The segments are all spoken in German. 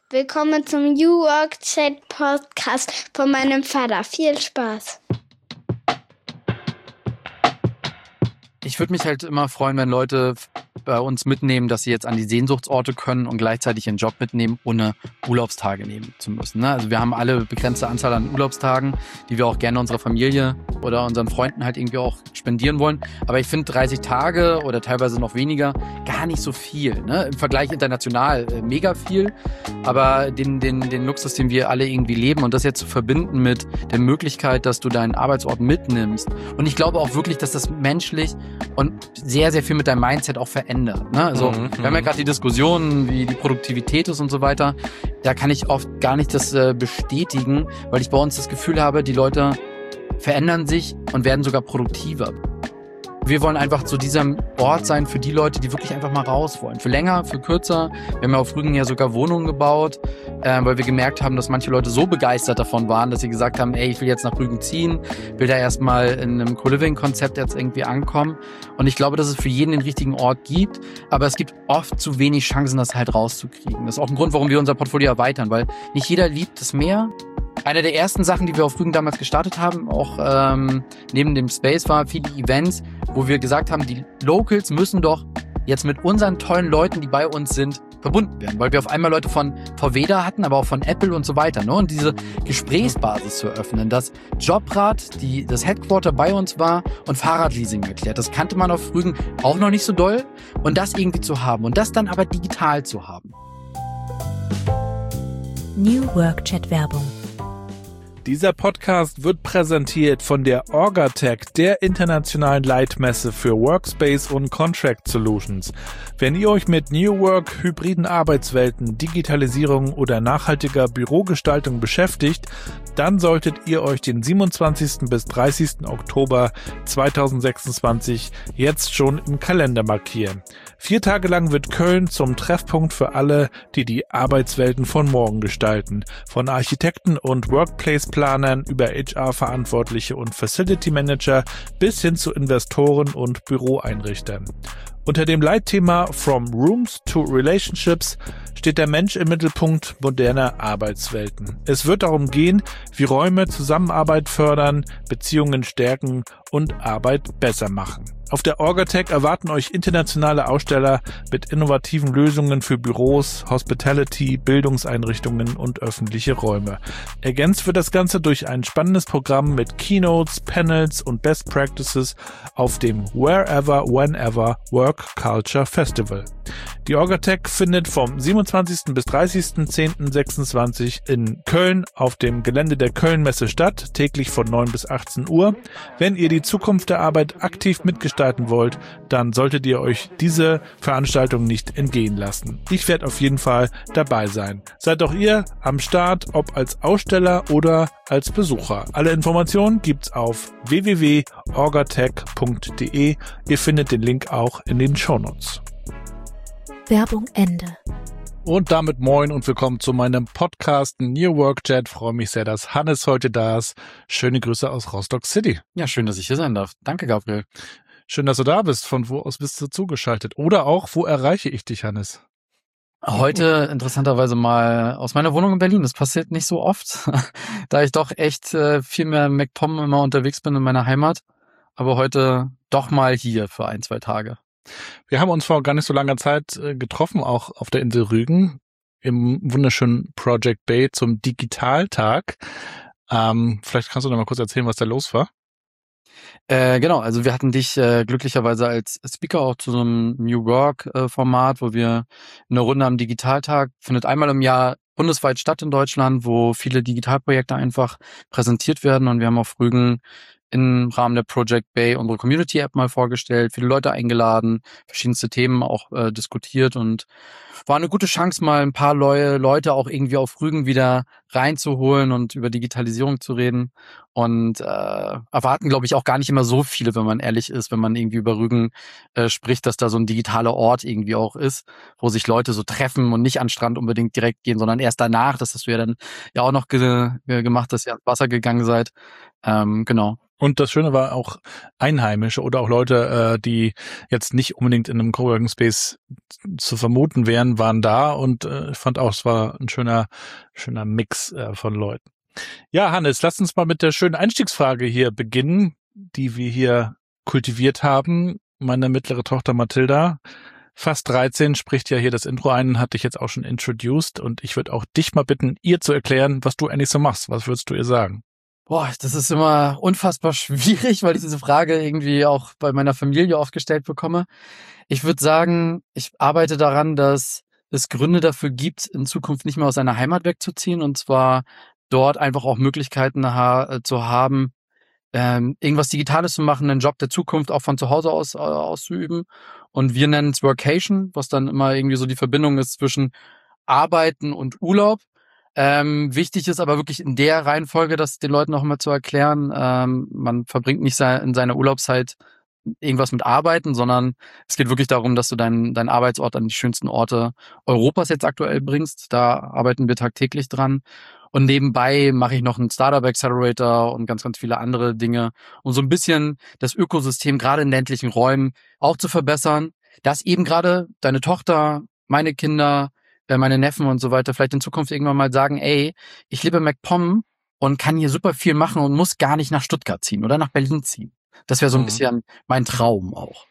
Willkommen zum New Work Chat Podcast von meinem Vater. Viel Spaß. Ich würde mich halt immer freuen, wenn Leute bei uns mitnehmen, dass sie jetzt an die Sehnsuchtsorte können und gleichzeitig ihren Job mitnehmen, ohne Urlaubstage nehmen zu müssen. Also wir haben alle begrenzte Anzahl an Urlaubstagen, die wir auch gerne unserer Familie oder unseren Freunden halt irgendwie auch spendieren wollen. Aber ich finde 30 Tage oder teilweise noch weniger gar nicht so viel. Ne? Im Vergleich international mega viel. Aber den Luxus, den wir alle irgendwie leben und das jetzt zu verbinden mit der Möglichkeit, dass du deinen Arbeitsort mitnimmst. Und ich glaube auch wirklich, dass das menschlich und sehr, sehr viel mit deinem Mindset auch verändert. Ne? Also wir haben ja gerade die Diskussionen, wie die Produktivität ist und so weiter. Da kann ich oft gar nicht das bestätigen, weil ich bei uns das Gefühl habe, die Leute verändern sich und werden sogar produktiver. Wir wollen einfach zu diesem Ort sein für die Leute, die wirklich einfach mal raus wollen. Für länger, für kürzer. Wir haben ja auf Rügen ja sogar Wohnungen gebaut, weil wir gemerkt haben, dass manche Leute so begeistert davon waren, dass sie gesagt haben, ey, ich will jetzt nach Rügen ziehen, will da erstmal in einem Co-Living-Konzept jetzt irgendwie ankommen. Und ich glaube, dass es für jeden den richtigen Ort gibt, aber es gibt oft zu wenig Chancen, das halt rauszukriegen. Das ist auch ein Grund, warum wir unser Portfolio erweitern, weil nicht jeder liebt es mehr. Eine der ersten Sachen, die wir auf Rügen damals gestartet haben, auch neben dem Space, war viele Events, wo wir gesagt haben, die Locals müssen doch jetzt mit unseren tollen Leuten, die bei uns sind, verbunden werden. Weil wir auf einmal Leute von VW da hatten, aber auch von Apple und so weiter. Ne? Und diese Gesprächsbasis zu eröffnen, dass Jobrad, das Headquarter bei uns war und Fahrradleasing erklärt. Das kannte man auf Rügen auch noch nicht so doll. Und das irgendwie zu haben und das dann aber digital zu haben. New Work Chat Werbung. Dieser Podcast wird präsentiert von der Orgatech, der internationalen Leitmesse für Workspace und Contract Solutions. Wenn ihr euch mit New Work, hybriden Arbeitswelten, Digitalisierung oder nachhaltiger Bürogestaltung beschäftigt, dann solltet ihr euch den 27. bis 30. Oktober 2026 jetzt schon im Kalender markieren. 4 Tage lang wird Köln zum Treffpunkt für alle, die die Arbeitswelten von morgen gestalten. Von Architekten und Workplace-Planern über HR-Verantwortliche und Facility-Manager bis hin zu Investoren und Büroeinrichtern. Unter dem Leitthema From Rooms to Relationships steht der Mensch im Mittelpunkt moderner Arbeitswelten. Es wird darum gehen, wie Räume Zusammenarbeit fördern, Beziehungen stärken und Arbeit besser machen. Auf der Orgatech erwarten euch internationale Aussteller mit innovativen Lösungen für Büros, Hospitality, Bildungseinrichtungen und öffentliche Räume. Ergänzt wird das Ganze durch ein spannendes Programm mit Keynotes, Panels und Best Practices auf dem Wherever, Whenever Work Culture Festival. Die Orgatech findet vom 27. bis 30.10.26 in Köln auf dem Gelände der Köln-Messe statt, täglich von 9 bis 18 Uhr. Wenn ihr die Zukunft der Arbeit aktiv mitgestalten wollt, dann solltet ihr euch diese Veranstaltung nicht entgehen lassen. Ich werde auf jeden Fall dabei sein. Seid auch ihr am Start, ob als Aussteller oder als Besucher. Alle Informationen gibt's auf www.orgatech.de. Ihr findet den Link auch in den Shownotes. Werbung Ende. Und damit moin und willkommen zu meinem Podcast New Work Chat. Freue mich sehr, dass Hannes heute da ist. Schöne Grüße aus Rostock City. Ja, schön, dass ich hier sein darf. Danke, Gabriel. Schön, dass du da bist. Von wo aus bist du zugeschaltet? Oder auch, wo erreiche ich dich, Hannes? Heute interessanterweise mal aus meiner Wohnung in Berlin. Das passiert nicht so oft, da ich doch echt viel mehr MacPom immer unterwegs bin in meiner Heimat. Aber heute doch mal hier für 1-2 Tage. Wir haben uns vor gar nicht so langer Zeit getroffen, auch auf der Insel Rügen, im wunderschönen Project Bay zum Digitaltag. Vielleicht kannst du noch mal kurz erzählen, was da los war. Genau, also wir hatten dich glücklicherweise als Speaker auch zu so einem New Work Format, wo wir eine Runde am Digitaltag, findet einmal im Jahr bundesweit statt in Deutschland, wo viele Digitalprojekte einfach präsentiert werden, und wir haben auf Rügen im Rahmen der Project Bay unsere Community-App mal vorgestellt, viele Leute eingeladen, verschiedenste Themen auch diskutiert, und war eine gute Chance, mal ein paar Leute auch irgendwie auf Rügen wieder reinzuholen und über Digitalisierung zu reden, und erwarten, glaube ich, auch gar nicht immer so viele, wenn man ehrlich ist, wenn man irgendwie über Rügen spricht, dass da so ein digitaler Ort irgendwie auch ist, wo sich Leute so treffen und nicht an den Strand unbedingt direkt gehen, sondern erst danach. Das hast du ja dann ja auch noch gemacht, dass ihr ans Wasser gegangen seid. Genau. Und das Schöne war auch Einheimische oder auch Leute, die jetzt nicht unbedingt in einem Coworking Space zu vermuten wären, waren da und ich fand auch, es war ein schöner Mix von Leuten. Ja, Hannes, lass uns mal mit der schönen Einstiegsfrage hier beginnen, die wir hier kultiviert haben. Meine mittlere Tochter Mathilda, fast 13, spricht ja hier das Intro ein, hat dich jetzt auch schon introduced und ich würde auch dich mal bitten, ihr zu erklären, was du eigentlich so machst. Was würdest du ihr sagen? Boah, das ist immer unfassbar schwierig, weil ich diese Frage irgendwie auch bei meiner Familie oft gestellt bekomme. Ich würde sagen, ich arbeite daran, dass es Gründe dafür gibt, in Zukunft nicht mehr aus seiner Heimat wegzuziehen und zwar dort einfach auch Möglichkeiten zu haben, irgendwas Digitales zu machen, einen Job der Zukunft auch von zu Hause aus auszuüben. Und wir nennen es Workation, was dann immer irgendwie so die Verbindung ist zwischen Arbeiten und Urlaub. Wichtig ist aber wirklich in der Reihenfolge, das den Leuten auch immer zu erklären. Man verbringt nicht in seiner Urlaubszeit irgendwas mit Arbeiten, sondern es geht wirklich darum, dass du deinen Arbeitsort an die schönsten Orte Europas jetzt aktuell bringst. Da arbeiten wir tagtäglich dran. Und nebenbei mache ich noch einen Startup Accelerator und ganz, ganz viele andere Dinge, um so ein bisschen das Ökosystem gerade in ländlichen Räumen auch zu verbessern, dass eben gerade deine Tochter, meine Kinder, meine Neffen und so weiter vielleicht in Zukunft irgendwann mal sagen, ey, ich lebe in MacPom und kann hier super viel machen und muss gar nicht nach Stuttgart ziehen oder nach Berlin ziehen. Das wäre so ein bisschen mein Traum auch.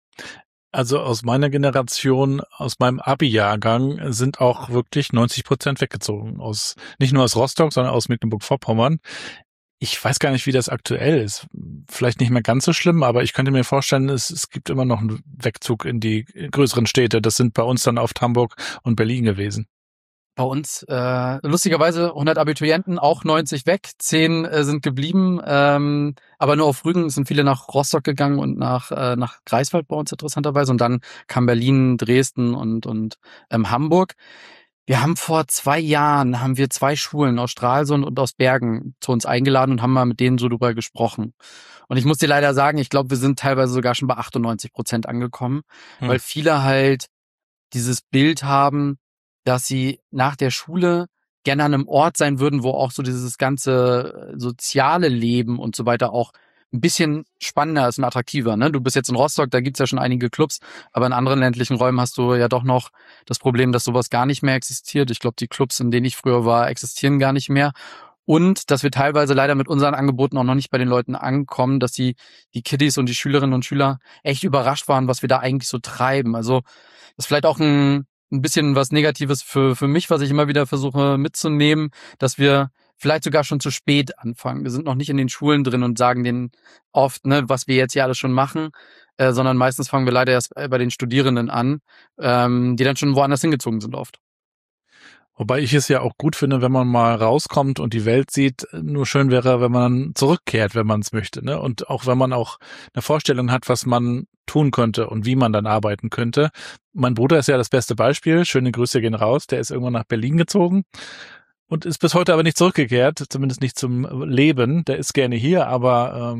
Also aus meiner Generation, aus meinem Abi-Jahrgang sind auch wirklich 90% weggezogen. Nicht nur aus Rostock, sondern aus Mecklenburg-Vorpommern. Ich weiß gar nicht, wie das aktuell ist. Vielleicht nicht mehr ganz so schlimm, aber ich könnte mir vorstellen, es gibt immer noch einen Wegzug in die größeren Städte. Das sind bei uns dann oft Hamburg und Berlin gewesen. Bei uns lustigerweise 100 Abiturienten, auch 90 weg, 10 sind geblieben, aber nur auf Rügen sind viele nach Rostock gegangen und nach Greifswald bei uns interessanterweise und dann kam Berlin, Dresden und Hamburg. Wir haben vor 2 Jahren 2 Schulen aus Stralsund und aus Bergen zu uns eingeladen und haben mal mit denen so drüber gesprochen. Und ich muss dir leider sagen, ich glaube, wir sind teilweise sogar schon bei 98% angekommen, weil viele halt dieses Bild haben, dass sie nach der Schule gerne an einem Ort sein würden, wo auch so dieses ganze soziale Leben und so weiter auch ein bisschen spannender ist und attraktiver. Ne? Du bist jetzt in Rostock, da gibt's ja schon einige Clubs, aber in anderen ländlichen Räumen hast du ja doch noch das Problem, dass sowas gar nicht mehr existiert. Ich glaube, die Clubs, in denen ich früher war, existieren gar nicht mehr. Und dass wir teilweise leider mit unseren Angeboten auch noch nicht bei den Leuten ankommen, dass die Kiddies und die Schülerinnen und Schüler echt überrascht waren, was wir da eigentlich so treiben. Also das ist vielleicht auch ein bisschen was Negatives für mich, was ich immer wieder versuche mitzunehmen, dass wir vielleicht sogar schon zu spät anfangen. Wir sind noch nicht in den Schulen drin und sagen denen oft, ne, was wir jetzt hier alles schon machen, sondern meistens fangen wir leider erst bei den Studierenden an, die dann schon woanders hingezogen sind oft. Wobei ich es ja auch gut finde, wenn man mal rauskommt und die Welt sieht. Nur schön wäre, wenn man zurückkehrt, wenn man es möchte, ne? Und auch wenn man auch eine Vorstellung hat, was man tun könnte und wie man dann arbeiten könnte. Mein Bruder ist ja das beste Beispiel. Schöne Grüße gehen raus. Der ist irgendwann nach Berlin gezogen und ist bis heute aber nicht zurückgekehrt, zumindest nicht zum Leben. Der ist gerne hier, aber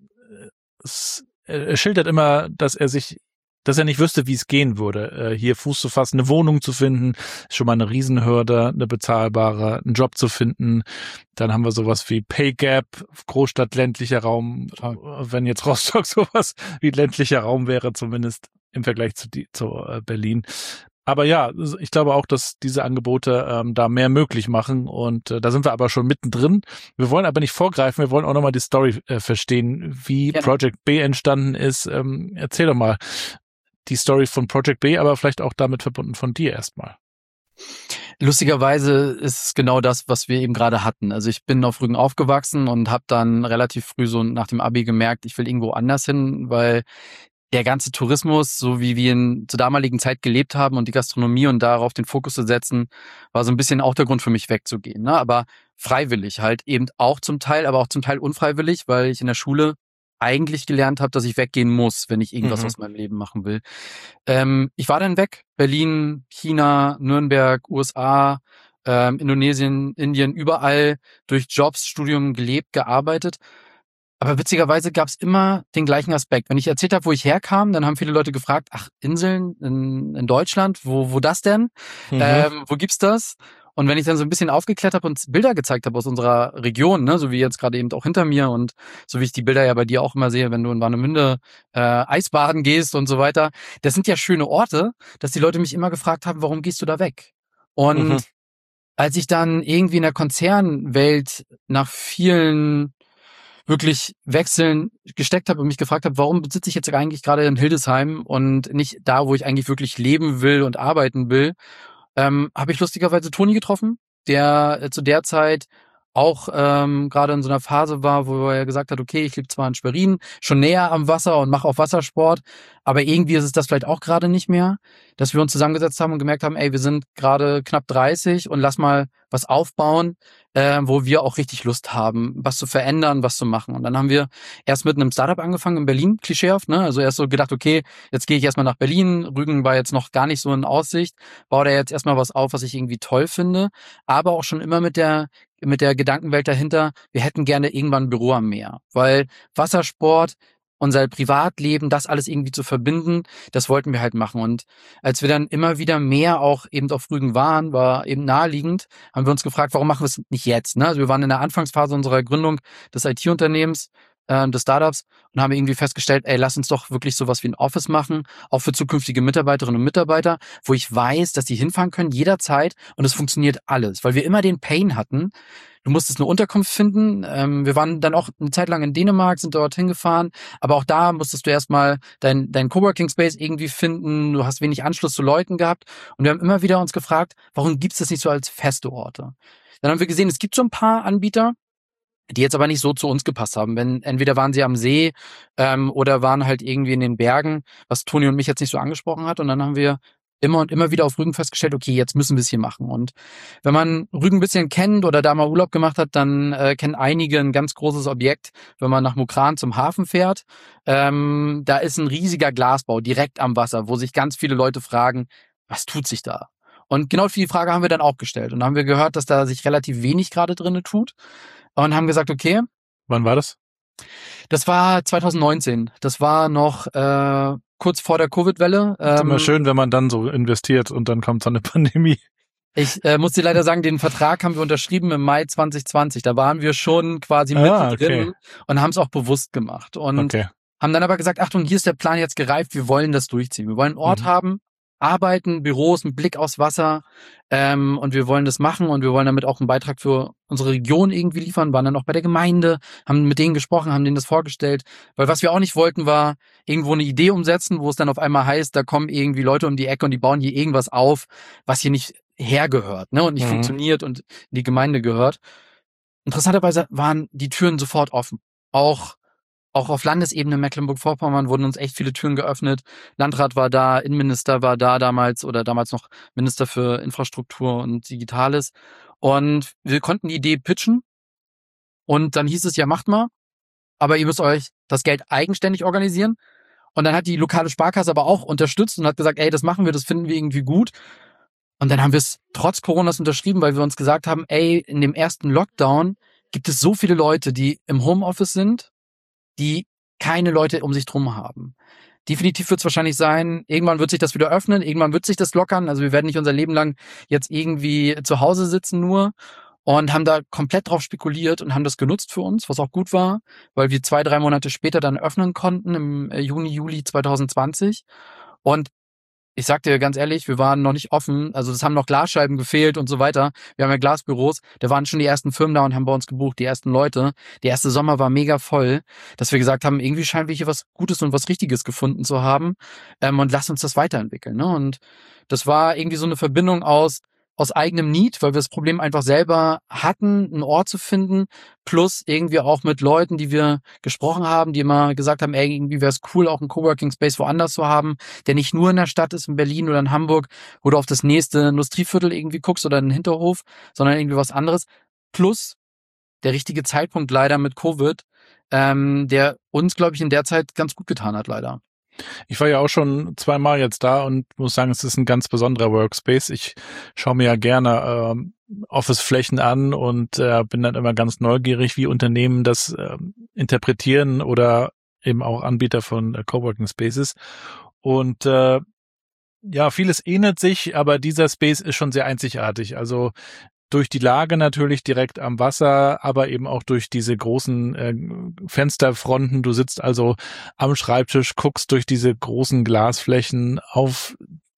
er schildert immer, dass er nicht wüsste, wie es gehen würde, hier Fuß zu fassen, eine Wohnung zu finden, ist schon mal eine Riesenhürde, eine bezahlbare, einen Job zu finden. Dann haben wir sowas wie Pay Gap, Großstadt, ländlicher Raum. Wenn jetzt Rostock sowas wie ländlicher Raum wäre, zumindest im Vergleich zu Berlin. Aber ja, ich glaube auch, dass diese Angebote da mehr möglich machen und da sind wir aber schon mittendrin. Wir wollen aber nicht vorgreifen, wir wollen auch nochmal die Story verstehen, wie Project B entstanden ist. Erzähl doch mal die Story von Project B, aber vielleicht auch damit verbunden von dir erstmal. Lustigerweise ist es genau das, was wir eben gerade hatten. Also ich bin auf Rügen aufgewachsen und habe dann relativ früh so nach dem Abi gemerkt, ich will irgendwo anders hin, weil der ganze Tourismus, so wie wir ihn zur damaligen Zeit gelebt haben und die Gastronomie und darauf den Fokus zu setzen, war so ein bisschen auch der Grund für mich wegzugehen. Ne? Aber freiwillig halt eben auch zum Teil, aber auch zum Teil unfreiwillig, weil ich in der Schule eigentlich gelernt habe, dass ich weggehen muss, wenn ich irgendwas aus meinem Leben machen will. Ich war dann weg. Berlin, China, Nürnberg, USA, Indonesien, Indien, überall durch Jobs, Studium gelebt, gearbeitet. Aber witzigerweise gab es immer den gleichen Aspekt. Wenn ich erzählt habe, wo ich herkam, dann haben viele Leute gefragt, ach, Inseln in Deutschland, wo das denn? Wo gibt's das? Und wenn ich dann so ein bisschen aufgeklärt habe und Bilder gezeigt habe aus unserer Region, ne, so wie jetzt gerade eben auch hinter mir und so wie ich die Bilder ja bei dir auch immer sehe, wenn du in Warnemünde Eisbaden gehst und so weiter, das sind ja schöne Orte, dass die Leute mich immer gefragt haben, warum gehst du da weg? Und als ich dann irgendwie in der Konzernwelt nach vielen wirklich Wechseln gesteckt habe und mich gefragt habe, warum sitze ich jetzt eigentlich gerade in Hildesheim und nicht da, wo ich eigentlich wirklich leben will und arbeiten will, habe ich lustigerweise Toni getroffen, der zu der Zeit auch gerade in so einer Phase war, wo er gesagt hat, okay, ich lebe zwar in Schwerin, schon näher am Wasser und mache auch Wassersport, aber irgendwie ist es das vielleicht auch gerade nicht mehr, dass wir uns zusammengesetzt haben und gemerkt haben, ey, wir sind gerade knapp 30 und lass mal was aufbauen, wo wir auch richtig Lust haben, was zu verändern, was zu machen. Und dann haben wir erst mit einem Startup angefangen in Berlin, klischeehaft, ne? Also erst so gedacht, okay, jetzt gehe ich erstmal nach Berlin, Rügen war jetzt noch gar nicht so in Aussicht, baue da jetzt erstmal was auf, was ich irgendwie toll finde, aber auch schon immer mit der Gedankenwelt dahinter, wir hätten gerne irgendwann ein Büro am Meer, weil Wassersport, unser Privatleben, das alles irgendwie zu verbinden, das wollten wir halt machen. Und als wir dann immer wieder mehr auch eben auf Rügen waren, war eben naheliegend, haben wir uns gefragt, warum machen wir es nicht jetzt? Ne? Also wir waren in der Anfangsphase unserer Gründung des IT-Unternehmens, des Startups und haben irgendwie festgestellt, ey, lass uns doch wirklich sowas wie ein Office machen, auch für zukünftige Mitarbeiterinnen und Mitarbeiter, wo ich weiß, dass die hinfahren können jederzeit und es funktioniert alles, weil wir immer den Pain hatten. Du musstest eine Unterkunft finden. Wir waren dann auch eine Zeit lang in Dänemark, sind dort hingefahren, aber auch da musstest du erstmal dein Coworking Space irgendwie finden. Du hast wenig Anschluss zu Leuten gehabt und wir haben immer wieder uns gefragt, warum gibt's das nicht so als feste Orte? Dann haben wir gesehen, es gibt so ein paar Anbieter, die jetzt aber nicht so zu uns gepasst haben. Wenn entweder waren sie am See oder waren halt irgendwie in den Bergen, was Toni und mich jetzt nicht so angesprochen hat. Und dann haben wir immer und immer wieder auf Rügen festgestellt, okay, jetzt müssen wir es hier machen. Und wenn man Rügen ein bisschen kennt oder da mal Urlaub gemacht hat, dann kennen einige ein ganz großes Objekt, wenn man nach Mukran zum Hafen fährt. Da ist ein riesiger Glasbau direkt am Wasser, wo sich ganz viele Leute fragen, was tut sich da? Und genau die Frage haben wir dann auch gestellt. Und dann haben wir gehört, dass da sich relativ wenig gerade drinne tut. Und haben gesagt, okay. Wann war das? Das war 2019. Das war noch kurz vor der Covid-Welle. Ist immer schön, wenn man dann so investiert und dann kommt so eine Pandemie. Ich muss dir leider sagen, den Vertrag haben wir unterschrieben im Mai 2020. Da waren wir schon quasi mittendrin und haben es auch bewusst gemacht. Und haben dann aber gesagt, Achtung, hier ist der Plan jetzt gereift, wir wollen das durchziehen. Wir wollen einen Ort haben, arbeiten, Büros, einen Blick aufs Wasser und wir wollen das machen und wir wollen damit auch einen Beitrag für unsere Region irgendwie liefern, waren dann auch bei der Gemeinde, haben mit denen gesprochen, haben denen das vorgestellt, weil was wir auch nicht wollten, war irgendwo eine Idee umsetzen, wo es dann auf einmal heißt, da kommen irgendwie Leute um die Ecke und die bauen hier irgendwas auf, was hier nicht hergehört, ne, und nicht funktioniert und in die Gemeinde gehört. Interessanterweise waren die Türen sofort offen. Auch auf Landesebene Mecklenburg-Vorpommern wurden uns echt viele Türen geöffnet. Landrat war da, Innenminister war da damals oder damals noch Minister für Infrastruktur und Digitales. Und wir konnten die Idee pitchen. Und dann hieß es, ja, macht mal. Aber ihr müsst euch das Geld eigenständig organisieren. Und dann hat die lokale Sparkasse aber auch unterstützt und hat gesagt, ey, das machen wir, das finden wir irgendwie gut. Und dann haben wir es trotz Coronas unterschrieben, weil wir uns gesagt haben, ey, in dem ersten Lockdown gibt es so viele Leute, die im Homeoffice sind, die keine Leute um sich drum haben. Definitiv wird es wahrscheinlich sein, irgendwann wird sich das wieder öffnen, irgendwann wird sich das lockern. Also wir werden nicht unser Leben lang jetzt irgendwie zu Hause sitzen nur und haben da komplett drauf spekuliert und haben das genutzt für uns, was auch gut war, weil wir 2-3 Monate später dann öffnen konnten im Juni, Juli 2020. Und ich sag dir ganz ehrlich, wir waren noch nicht offen, also es haben noch Glasscheiben gefehlt und so weiter. Wir haben ja Glasbüros, da waren schon die ersten Firmen da und haben bei uns gebucht, die ersten Leute. Der erste Sommer war mega voll, dass wir gesagt haben, irgendwie scheinen wir hier was Gutes und was Richtiges gefunden zu haben und lass uns das weiterentwickeln. Ne? Und das war irgendwie so eine Verbindung aus eigenem Need, weil wir das Problem einfach selber hatten, einen Ort zu finden, plus irgendwie auch mit Leuten, die wir gesprochen haben, die immer gesagt haben, ey, irgendwie wäre es cool, auch einen Coworking Space woanders zu haben, der nicht nur in der Stadt ist, in Berlin oder in Hamburg, wo du auf das nächste Industrieviertel irgendwie guckst oder in den Hinterhof, sondern irgendwie was anderes. Plus der richtige Zeitpunkt leider mit Covid, der uns, glaube ich, in der Zeit ganz gut getan hat, leider. Ich war ja auch schon 2-mal jetzt da und muss sagen, es ist ein ganz besonderer Workspace. Ich schaue mir ja gerne Office-Flächen an und bin dann immer ganz neugierig, wie Unternehmen das interpretieren oder eben auch Anbieter von Coworking Spaces. Und ja, vieles ähnelt sich, aber dieser Space ist schon sehr einzigartig. Also durch die Lage natürlich direkt am Wasser, aber eben auch durch diese großen Fensterfronten. Du sitzt also am Schreibtisch, guckst durch diese großen Glasflächen auf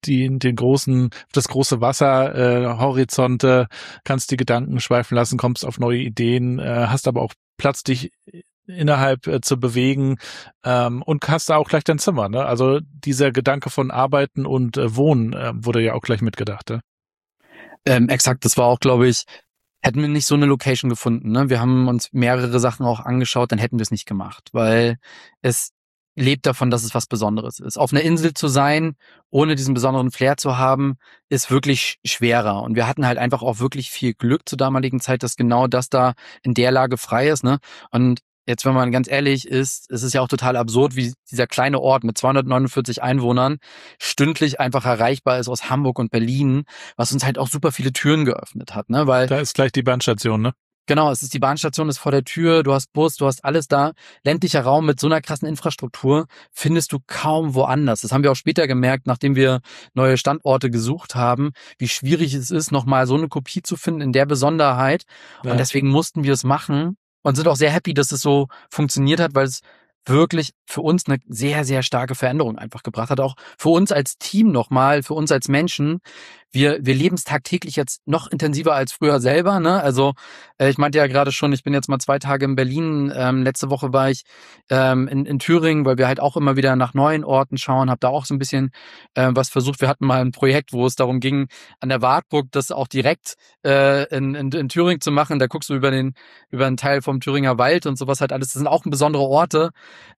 das große Wasser, Horizonte, kannst die Gedanken schweifen lassen, kommst auf neue Ideen, hast aber auch Platz, dich innerhalb zu bewegen, und hast da auch gleich dein Zimmer, ne? Also dieser Gedanke von Arbeiten und Wohnen wurde ja auch gleich mitgedacht, ne? Exakt, das war auch, glaube ich, hätten wir nicht so eine Location gefunden, ne? Wir haben uns mehrere Sachen auch angeschaut, dann hätten wir es nicht gemacht, weil es lebt davon, dass es was Besonderes ist. Auf einer Insel zu sein, ohne diesen besonderen Flair zu haben, ist wirklich schwerer. Und wir hatten halt einfach auch wirklich viel Glück zur damaligen Zeit, dass genau das da in der Lage frei ist, ne? Und jetzt, wenn man ganz ehrlich ist, es ist ja auch total absurd, wie dieser kleine Ort mit 249 Einwohnern stündlich einfach erreichbar ist aus Hamburg und Berlin, was uns halt auch super viele Türen geöffnet hat, ne? Weil da ist gleich die Bahnstation, ne? Genau, es ist die Bahnstation, ist vor der Tür, du hast Bus, du hast alles da. Ländlicher Raum mit so einer krassen Infrastruktur findest du kaum woanders. Das haben wir auch später gemerkt, nachdem wir neue Standorte gesucht haben, wie schwierig es ist, nochmal so eine Kopie zu finden in der Besonderheit. Ja. Und deswegen mussten wir es machen und sind auch sehr happy, dass es so funktioniert hat, weil es wirklich für uns eine sehr, sehr starke Veränderung einfach gebracht hat. Auch für uns als Team nochmal, für uns als Menschen. Wir leben es tagtäglich jetzt noch intensiver als früher selber, ne? Also ich meinte ja gerade schon, ich bin jetzt mal 2 Tage in Berlin. Letzte Woche war ich in Thüringen, weil wir halt auch immer wieder nach neuen Orten schauen. Habe da auch so ein bisschen was versucht. Wir hatten mal ein Projekt, wo es darum ging, an der Wartburg das auch direkt in Thüringen zu machen. Da guckst du über einen Teil vom Thüringer Wald und sowas halt alles. Das sind auch besondere Orte.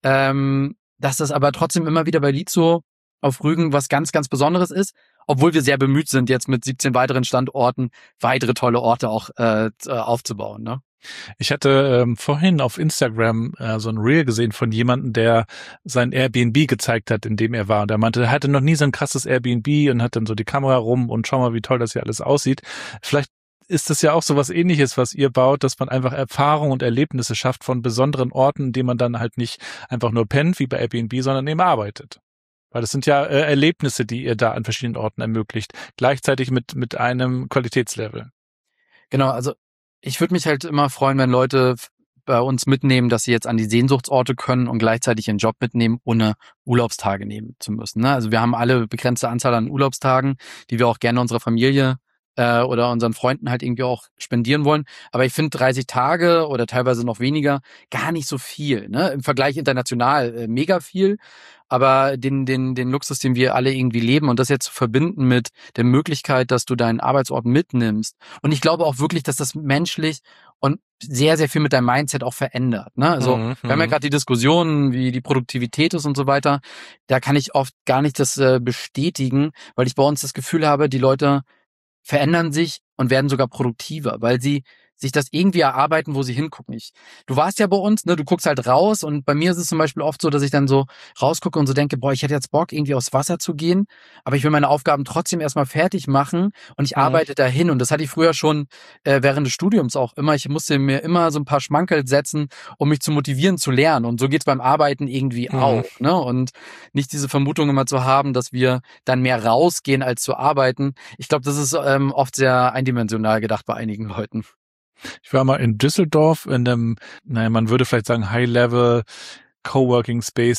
Dass das aber trotzdem immer wieder bei Lizo auf Rügen was ganz, ganz Besonderes ist, obwohl wir sehr bemüht sind, jetzt mit 17 weiteren Standorten weitere tolle Orte auch aufzubauen, ne? Ich hatte vorhin auf Instagram so ein Reel gesehen von jemandem, der sein Airbnb gezeigt hat, in dem er war. Und er meinte, er hatte noch nie so ein krasses Airbnb und hat dann so die Kamera rum und schau mal, wie toll das hier alles aussieht. Vielleicht ist das ja auch so was Ähnliches, was ihr baut, dass man einfach Erfahrungen und Erlebnisse schafft von besonderen Orten, in denen man dann halt nicht einfach nur pennt, wie bei Airbnb, sondern eben arbeitet. Weil das sind ja Erlebnisse, die ihr da an verschiedenen Orten ermöglicht, gleichzeitig mit einem Qualitätslevel. Genau, also ich würde mich halt immer freuen, wenn Leute bei uns mitnehmen, dass sie jetzt an die Sehnsuchtsorte können und gleichzeitig ihren Job mitnehmen, ohne Urlaubstage nehmen zu müssen, ne? Also wir haben alle begrenzte Anzahl an Urlaubstagen, die wir auch gerne unserer Familie oder unseren Freunden halt irgendwie auch spendieren wollen. Aber ich finde 30 Tage oder teilweise noch weniger gar nicht so viel, ne? Im Vergleich international mega viel. Aber den Luxus, den wir alle irgendwie leben und das jetzt zu verbinden mit der Möglichkeit, dass du deinen Arbeitsort mitnimmst. Und ich glaube auch wirklich, dass das menschlich und sehr, sehr viel mit deinem Mindset auch verändert, ne? Also wir haben ja gerade die Diskussionen, wie die Produktivität ist und so weiter. Da kann ich oft gar nicht das bestätigen, weil ich bei uns das Gefühl habe, die Leute verändern sich und werden sogar produktiver, weil sie sich das irgendwie erarbeiten, wo sie hingucken. Du warst ja bei uns, ne, du guckst halt raus und bei mir ist es zum Beispiel oft so, dass ich dann so rausgucke und so denke, boah, ich hätte jetzt Bock, irgendwie aufs Wasser zu gehen, aber ich will meine Aufgaben trotzdem erstmal fertig machen und ich arbeite dahin und das hatte ich früher schon während des Studiums auch immer. Ich musste mir immer so ein paar Schmankerl setzen, um mich zu motivieren zu lernen und so geht's beim Arbeiten irgendwie auch, ne, und nicht diese Vermutung immer zu haben, dass wir dann mehr rausgehen als zu arbeiten. Ich glaube, das ist oft sehr eindimensional gedacht bei einigen Leuten. Ich war mal in Düsseldorf in einem, man würde vielleicht sagen High-Level Coworking Space,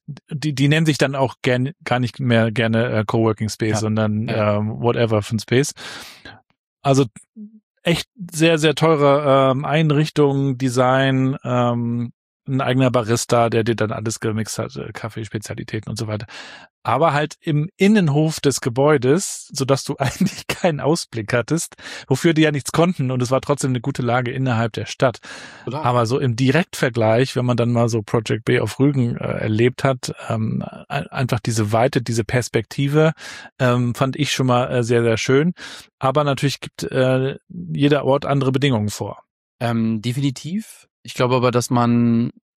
die nennen sich dann auch gar nicht mehr gerne Coworking Space, sondern whatever für ein Space. Also echt sehr, sehr teure Einrichtung, Design, ein eigener Barista, der dir dann alles gemixt hat, Kaffee, Spezialitäten und so weiter. Aber halt im Innenhof des Gebäudes, sodass du eigentlich keinen Ausblick hattest, wofür die ja nichts konnten und es war trotzdem eine gute Lage innerhalb der Stadt. Oder? Aber so im Direktvergleich, wenn man dann mal so Project B auf Rügen erlebt hat, einfach diese Weite, diese Perspektive, fand ich schon mal sehr, sehr schön. Aber natürlich gibt jeder Ort andere Bedingungen vor. Definitiv. Ich glaube aber, dass man auch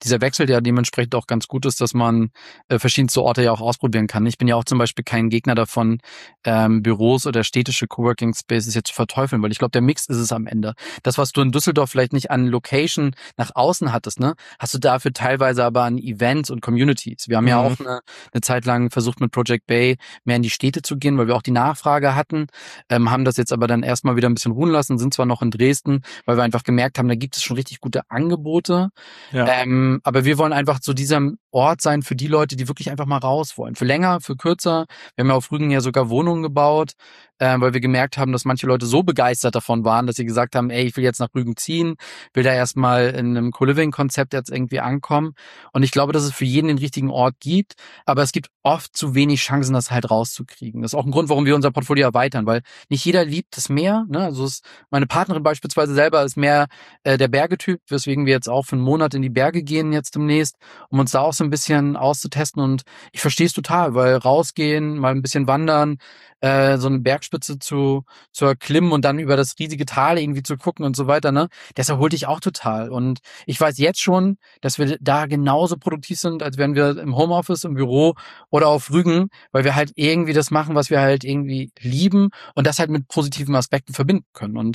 dieser Wechsel ja dementsprechend auch ganz gut ist, dass man verschiedenste Orte ja auch ausprobieren kann. Ich bin ja auch zum Beispiel kein Gegner davon, Büros oder städtische Coworking Spaces jetzt zu verteufeln, weil ich glaube, der Mix ist es am Ende. Das, was du in Düsseldorf vielleicht nicht an Location nach außen hattest, ne, hast du dafür teilweise aber an Events und Communities. Wir haben ja auch eine Zeit lang versucht, mit Project Bay mehr in die Städte zu gehen, weil wir auch die Nachfrage hatten, haben das jetzt aber dann erstmal wieder ein bisschen ruhen lassen, sind zwar noch in Dresden, weil wir einfach gemerkt haben, da gibt es schon richtig gute Angebote, aber wir wollen einfach zu diesem Ort sein für die Leute, die wirklich einfach mal raus wollen. Für länger, für kürzer. Wir haben ja auf Rügen ja sogar Wohnungen gebaut, weil wir gemerkt haben, dass manche Leute so begeistert davon waren, dass sie gesagt haben, ey, ich will jetzt nach Rügen ziehen, will da erstmal in einem Co-Living-Konzept jetzt irgendwie ankommen. Und ich glaube, dass es für jeden den richtigen Ort gibt, aber es gibt oft zu wenig Chancen, das halt rauszukriegen. Das ist auch ein Grund, warum wir unser Portfolio erweitern, weil nicht jeder liebt es mehr. Ne? Also meine Partnerin beispielsweise selber ist mehr der Bergetyp, weswegen wir jetzt auch für einen Monat in die Berge gehen jetzt demnächst, um uns da auch so ein bisschen auszutesten. Und ich verstehe es total, weil rausgehen, mal ein bisschen wandern, so eine Bergspitze zu erklimmen und dann über das riesige Tal irgendwie zu gucken und so weiter, ne? Das erholt dich auch total. Und ich weiß jetzt schon, dass wir da genauso produktiv sind, als wären wir im Homeoffice, im Büro oder auf Rügen, weil wir halt irgendwie das machen, was wir halt irgendwie lieben und das halt mit positiven Aspekten verbinden können. Und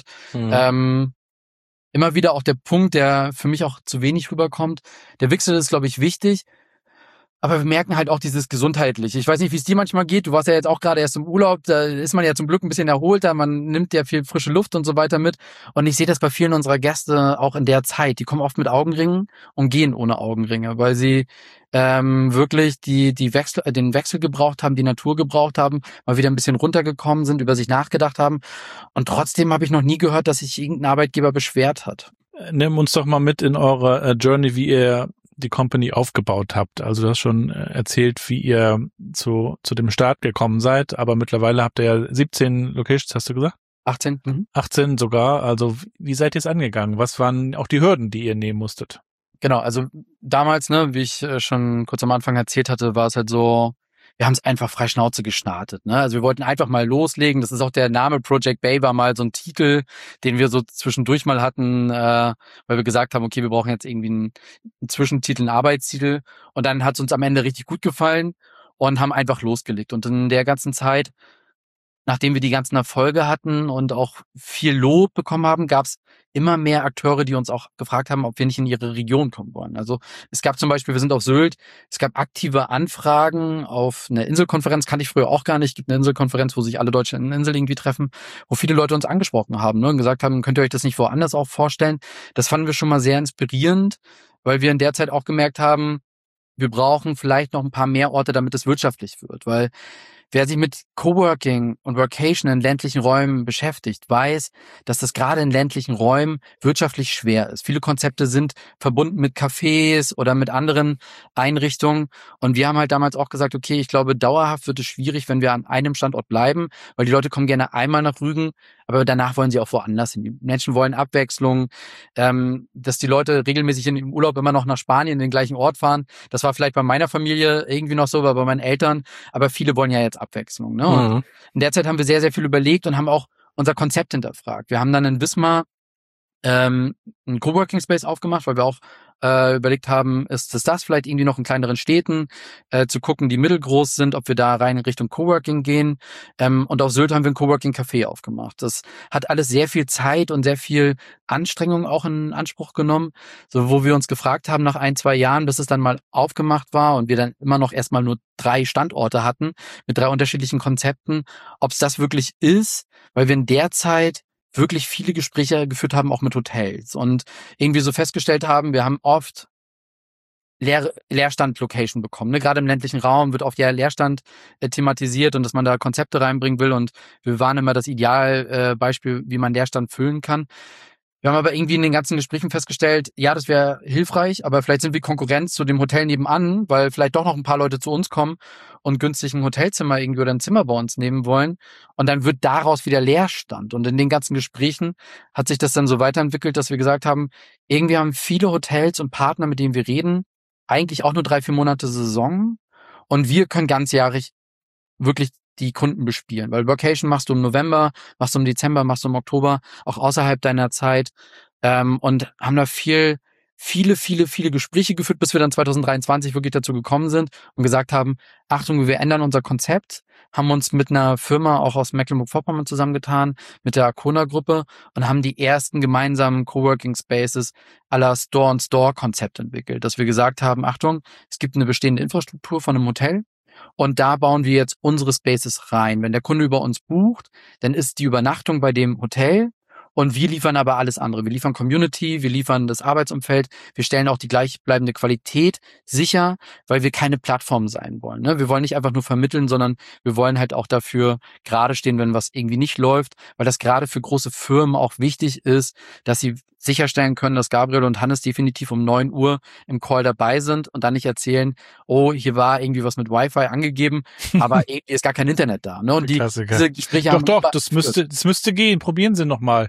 immer wieder auch der Punkt, der für mich auch zu wenig rüberkommt. Der Wechsel ist, glaube ich, wichtig. Aber wir merken halt auch dieses Gesundheitliche. Ich weiß nicht, wie es dir manchmal geht. Du warst ja jetzt auch gerade erst im Urlaub. Da ist man ja zum Glück ein bisschen erholter. Man nimmt ja viel frische Luft und so weiter mit. Und ich sehe das bei vielen unserer Gäste auch in der Zeit. Die kommen oft mit Augenringen und gehen ohne Augenringe, weil sie wirklich den Wechsel gebraucht haben, die Natur gebraucht haben, mal wieder ein bisschen runtergekommen sind, über sich nachgedacht haben. Und trotzdem habe ich noch nie gehört, dass sich irgendein Arbeitgeber beschwert hat. Nimm uns doch mal mit in eure Journey, wie ihr die Company aufgebaut habt. Also du hast schon erzählt, wie ihr zu dem Start gekommen seid, aber mittlerweile habt ihr ja 17 Locations, hast du gesagt? 18. 18 sogar. Also wie seid ihr es angegangen? Was waren auch die Hürden, die ihr nehmen musstet? Genau, also damals, ne, wie ich schon kurz am Anfang erzählt hatte, war es halt so, wir haben es einfach frei Schnauze gestartet, ne? Also wir wollten einfach mal loslegen. Das ist auch der Name Project Bay, war mal so ein Titel, den wir so zwischendurch mal hatten, weil wir gesagt haben, okay, wir brauchen jetzt irgendwie einen Zwischentitel, einen Arbeitstitel. Und dann hat es uns am Ende richtig gut gefallen und haben einfach losgelegt. Und in der ganzen Zeit, nachdem wir die ganzen Erfolge hatten und auch viel Lob bekommen haben, gab es immer mehr Akteure, die uns auch gefragt haben, ob wir nicht in ihre Region kommen wollen. Also es gab zum Beispiel, wir sind auf Sylt, es gab aktive Anfragen auf eine Inselkonferenz, kannte ich früher auch gar nicht. Es gibt eine Inselkonferenz, wo sich alle Deutschen in der Insel irgendwie treffen, wo viele Leute uns angesprochen haben, ne, und gesagt haben, könnt ihr euch das nicht woanders auch vorstellen? Das fanden wir schon mal sehr inspirierend, weil wir in der Zeit auch gemerkt haben, wir brauchen vielleicht noch ein paar mehr Orte, damit es wirtschaftlich wird, weil wer sich mit Coworking und Workation in ländlichen Räumen beschäftigt, weiß, dass das gerade in ländlichen Räumen wirtschaftlich schwer ist. Viele Konzepte sind verbunden mit Cafés oder mit anderen Einrichtungen. Und wir haben halt damals auch gesagt, okay, ich glaube, dauerhaft wird es schwierig, wenn wir an einem Standort bleiben, weil die Leute kommen gerne einmal nach Rügen, aber danach wollen sie auch woanders hin. Die Menschen wollen Abwechslung, dass die Leute regelmäßig im Urlaub immer noch nach Spanien in den gleichen Ort fahren. Das war vielleicht bei meiner Familie irgendwie noch so, aber bei meinen Eltern. Aber viele wollen ja jetzt Abwechslung. Ne? Und in der Zeit haben wir sehr, sehr viel überlegt und haben auch unser Konzept hinterfragt. Wir haben dann in Wismar einen Coworking Space aufgemacht, weil wir auch überlegt haben, ist es das vielleicht irgendwie noch in kleineren Städten, zu gucken, die mittelgroß sind, ob wir da rein in Richtung Coworking gehen. Und auf Sylt haben wir ein Coworking Café aufgemacht. Das hat alles sehr viel Zeit und sehr viel Anstrengung auch in Anspruch genommen, so wo wir uns gefragt haben nach 1-2 Jahren, bis es dann mal aufgemacht war und wir dann immer noch erstmal nur 3 Standorte hatten mit 3 unterschiedlichen Konzepten, ob es das wirklich ist, weil wir in der Zeit wirklich viele Gespräche geführt haben, auch mit Hotels und irgendwie so festgestellt haben, wir haben oft Leerstand-Location bekommen. Ne? Gerade im ländlichen Raum wird oft ja Leerstand thematisiert und dass man da Konzepte reinbringen will und wir waren immer das Idealbeispiel, wie man Leerstand füllen kann. Wir haben aber irgendwie in den ganzen Gesprächen festgestellt, ja, das wäre hilfreich, aber vielleicht sind wir Konkurrenz zu dem Hotel nebenan, weil vielleicht doch noch ein paar Leute zu uns kommen und günstig ein Hotelzimmer irgendwie oder ein Zimmer bei uns nehmen wollen. Und dann wird daraus wieder Leerstand. Und in den ganzen Gesprächen hat sich das dann so weiterentwickelt, dass wir gesagt haben, irgendwie haben viele Hotels und Partner, mit denen wir reden, eigentlich auch nur 3-4 Monate Saison. Und wir können ganzjährig wirklich die Kunden bespielen. Weil Workation machst du im November, machst du im Dezember, machst du im Oktober, auch außerhalb deiner Zeit und haben da viel viele Gespräche geführt, bis wir dann 2023 wirklich dazu gekommen sind und gesagt haben, Achtung, wir ändern unser Konzept, haben uns mit einer Firma auch aus Mecklenburg-Vorpommern zusammengetan, mit der Arcona-Gruppe und haben die ersten gemeinsamen Coworking Spaces à la Store-on-Store-Konzept entwickelt, dass wir gesagt haben, Achtung, es gibt eine bestehende Infrastruktur von einem Hotel und da bauen wir jetzt unsere Spaces rein. Wenn der Kunde über uns bucht, dann ist die Übernachtung bei dem Hotel. Und wir liefern aber alles andere. Wir liefern Community, wir liefern das Arbeitsumfeld, wir stellen auch die gleichbleibende Qualität sicher, weil wir keine Plattform sein wollen. Ne? Wir wollen nicht einfach nur vermitteln, sondern wir wollen halt auch dafür gerade stehen, wenn was irgendwie nicht läuft, weil das gerade für große Firmen auch wichtig ist, dass sie sicherstellen können, dass Gabriel und Hannes definitiv um 9 Uhr im Call dabei sind und dann nicht erzählen, oh, hier war irgendwie was mit Wi-Fi angegeben, aber irgendwie ist gar kein Internet da. Ne? Und diese Gespräche haben... Doch, das müsste gehen. Probieren Sie noch mal.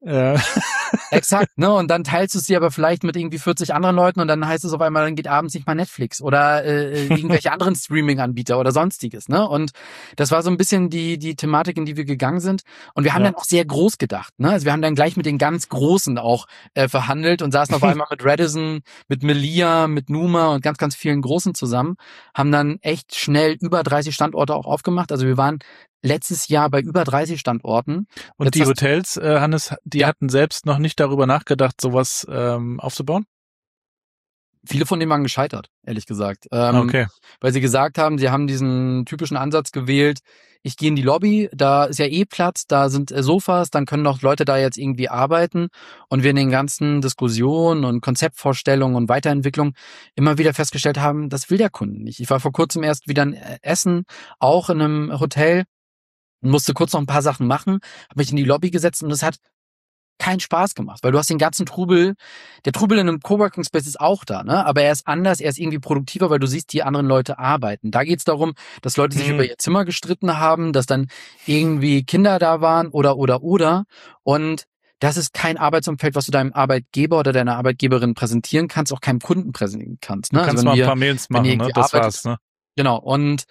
Exakt, ne? Und dann teilst du sie aber vielleicht mit irgendwie 40 anderen Leuten und dann heißt es auf einmal, dann geht abends nicht mal Netflix oder irgendwelche anderen Streaming-Anbieter oder sonstiges, ne? Und das war so ein bisschen die Thematik, in die wir gegangen sind. Und wir haben dann auch sehr groß gedacht, ne? Also wir haben dann gleich mit den ganz Großen auch verhandelt und saßen auf einmal mit Redison, mit Melia, mit Numa und ganz vielen Großen zusammen, haben dann echt schnell über 30 Standorte auch aufgemacht. Also wir waren letztes Jahr bei über 30 Standorten. Und jetzt die Hotels, Hannes, die hatten selbst noch nicht darüber nachgedacht, sowas aufzubauen? Viele von denen waren gescheitert, ehrlich gesagt. Okay. Weil sie gesagt haben, sie haben diesen typischen Ansatz gewählt, ich gehe in die Lobby, da ist ja Platz, da sind Sofas, dann können doch Leute da jetzt irgendwie arbeiten und wir in den ganzen Diskussionen und Konzeptvorstellungen und Weiterentwicklung immer wieder festgestellt haben, das will der Kunde nicht. Ich war vor kurzem erst wieder in Essen, auch in einem Hotel, musste kurz noch ein paar Sachen machen, habe mich in die Lobby gesetzt und es hat keinen Spaß gemacht, weil du hast den ganzen Trubel, der Trubel in einem Coworking Space ist auch da, ne? Aber er ist anders, er ist irgendwie produktiver, weil du siehst, die anderen Leute arbeiten. Da geht's darum, dass Leute sich über ihr Zimmer gestritten haben, dass dann irgendwie Kinder da waren oder. Und das ist kein Arbeitsumfeld, was du deinem Arbeitgeber oder deiner Arbeitgeberin präsentieren kannst, auch keinem Kunden präsentieren kannst. Ne? Du kannst also mal ein paar Mails machen, ne? Das war's, ne? Genau, und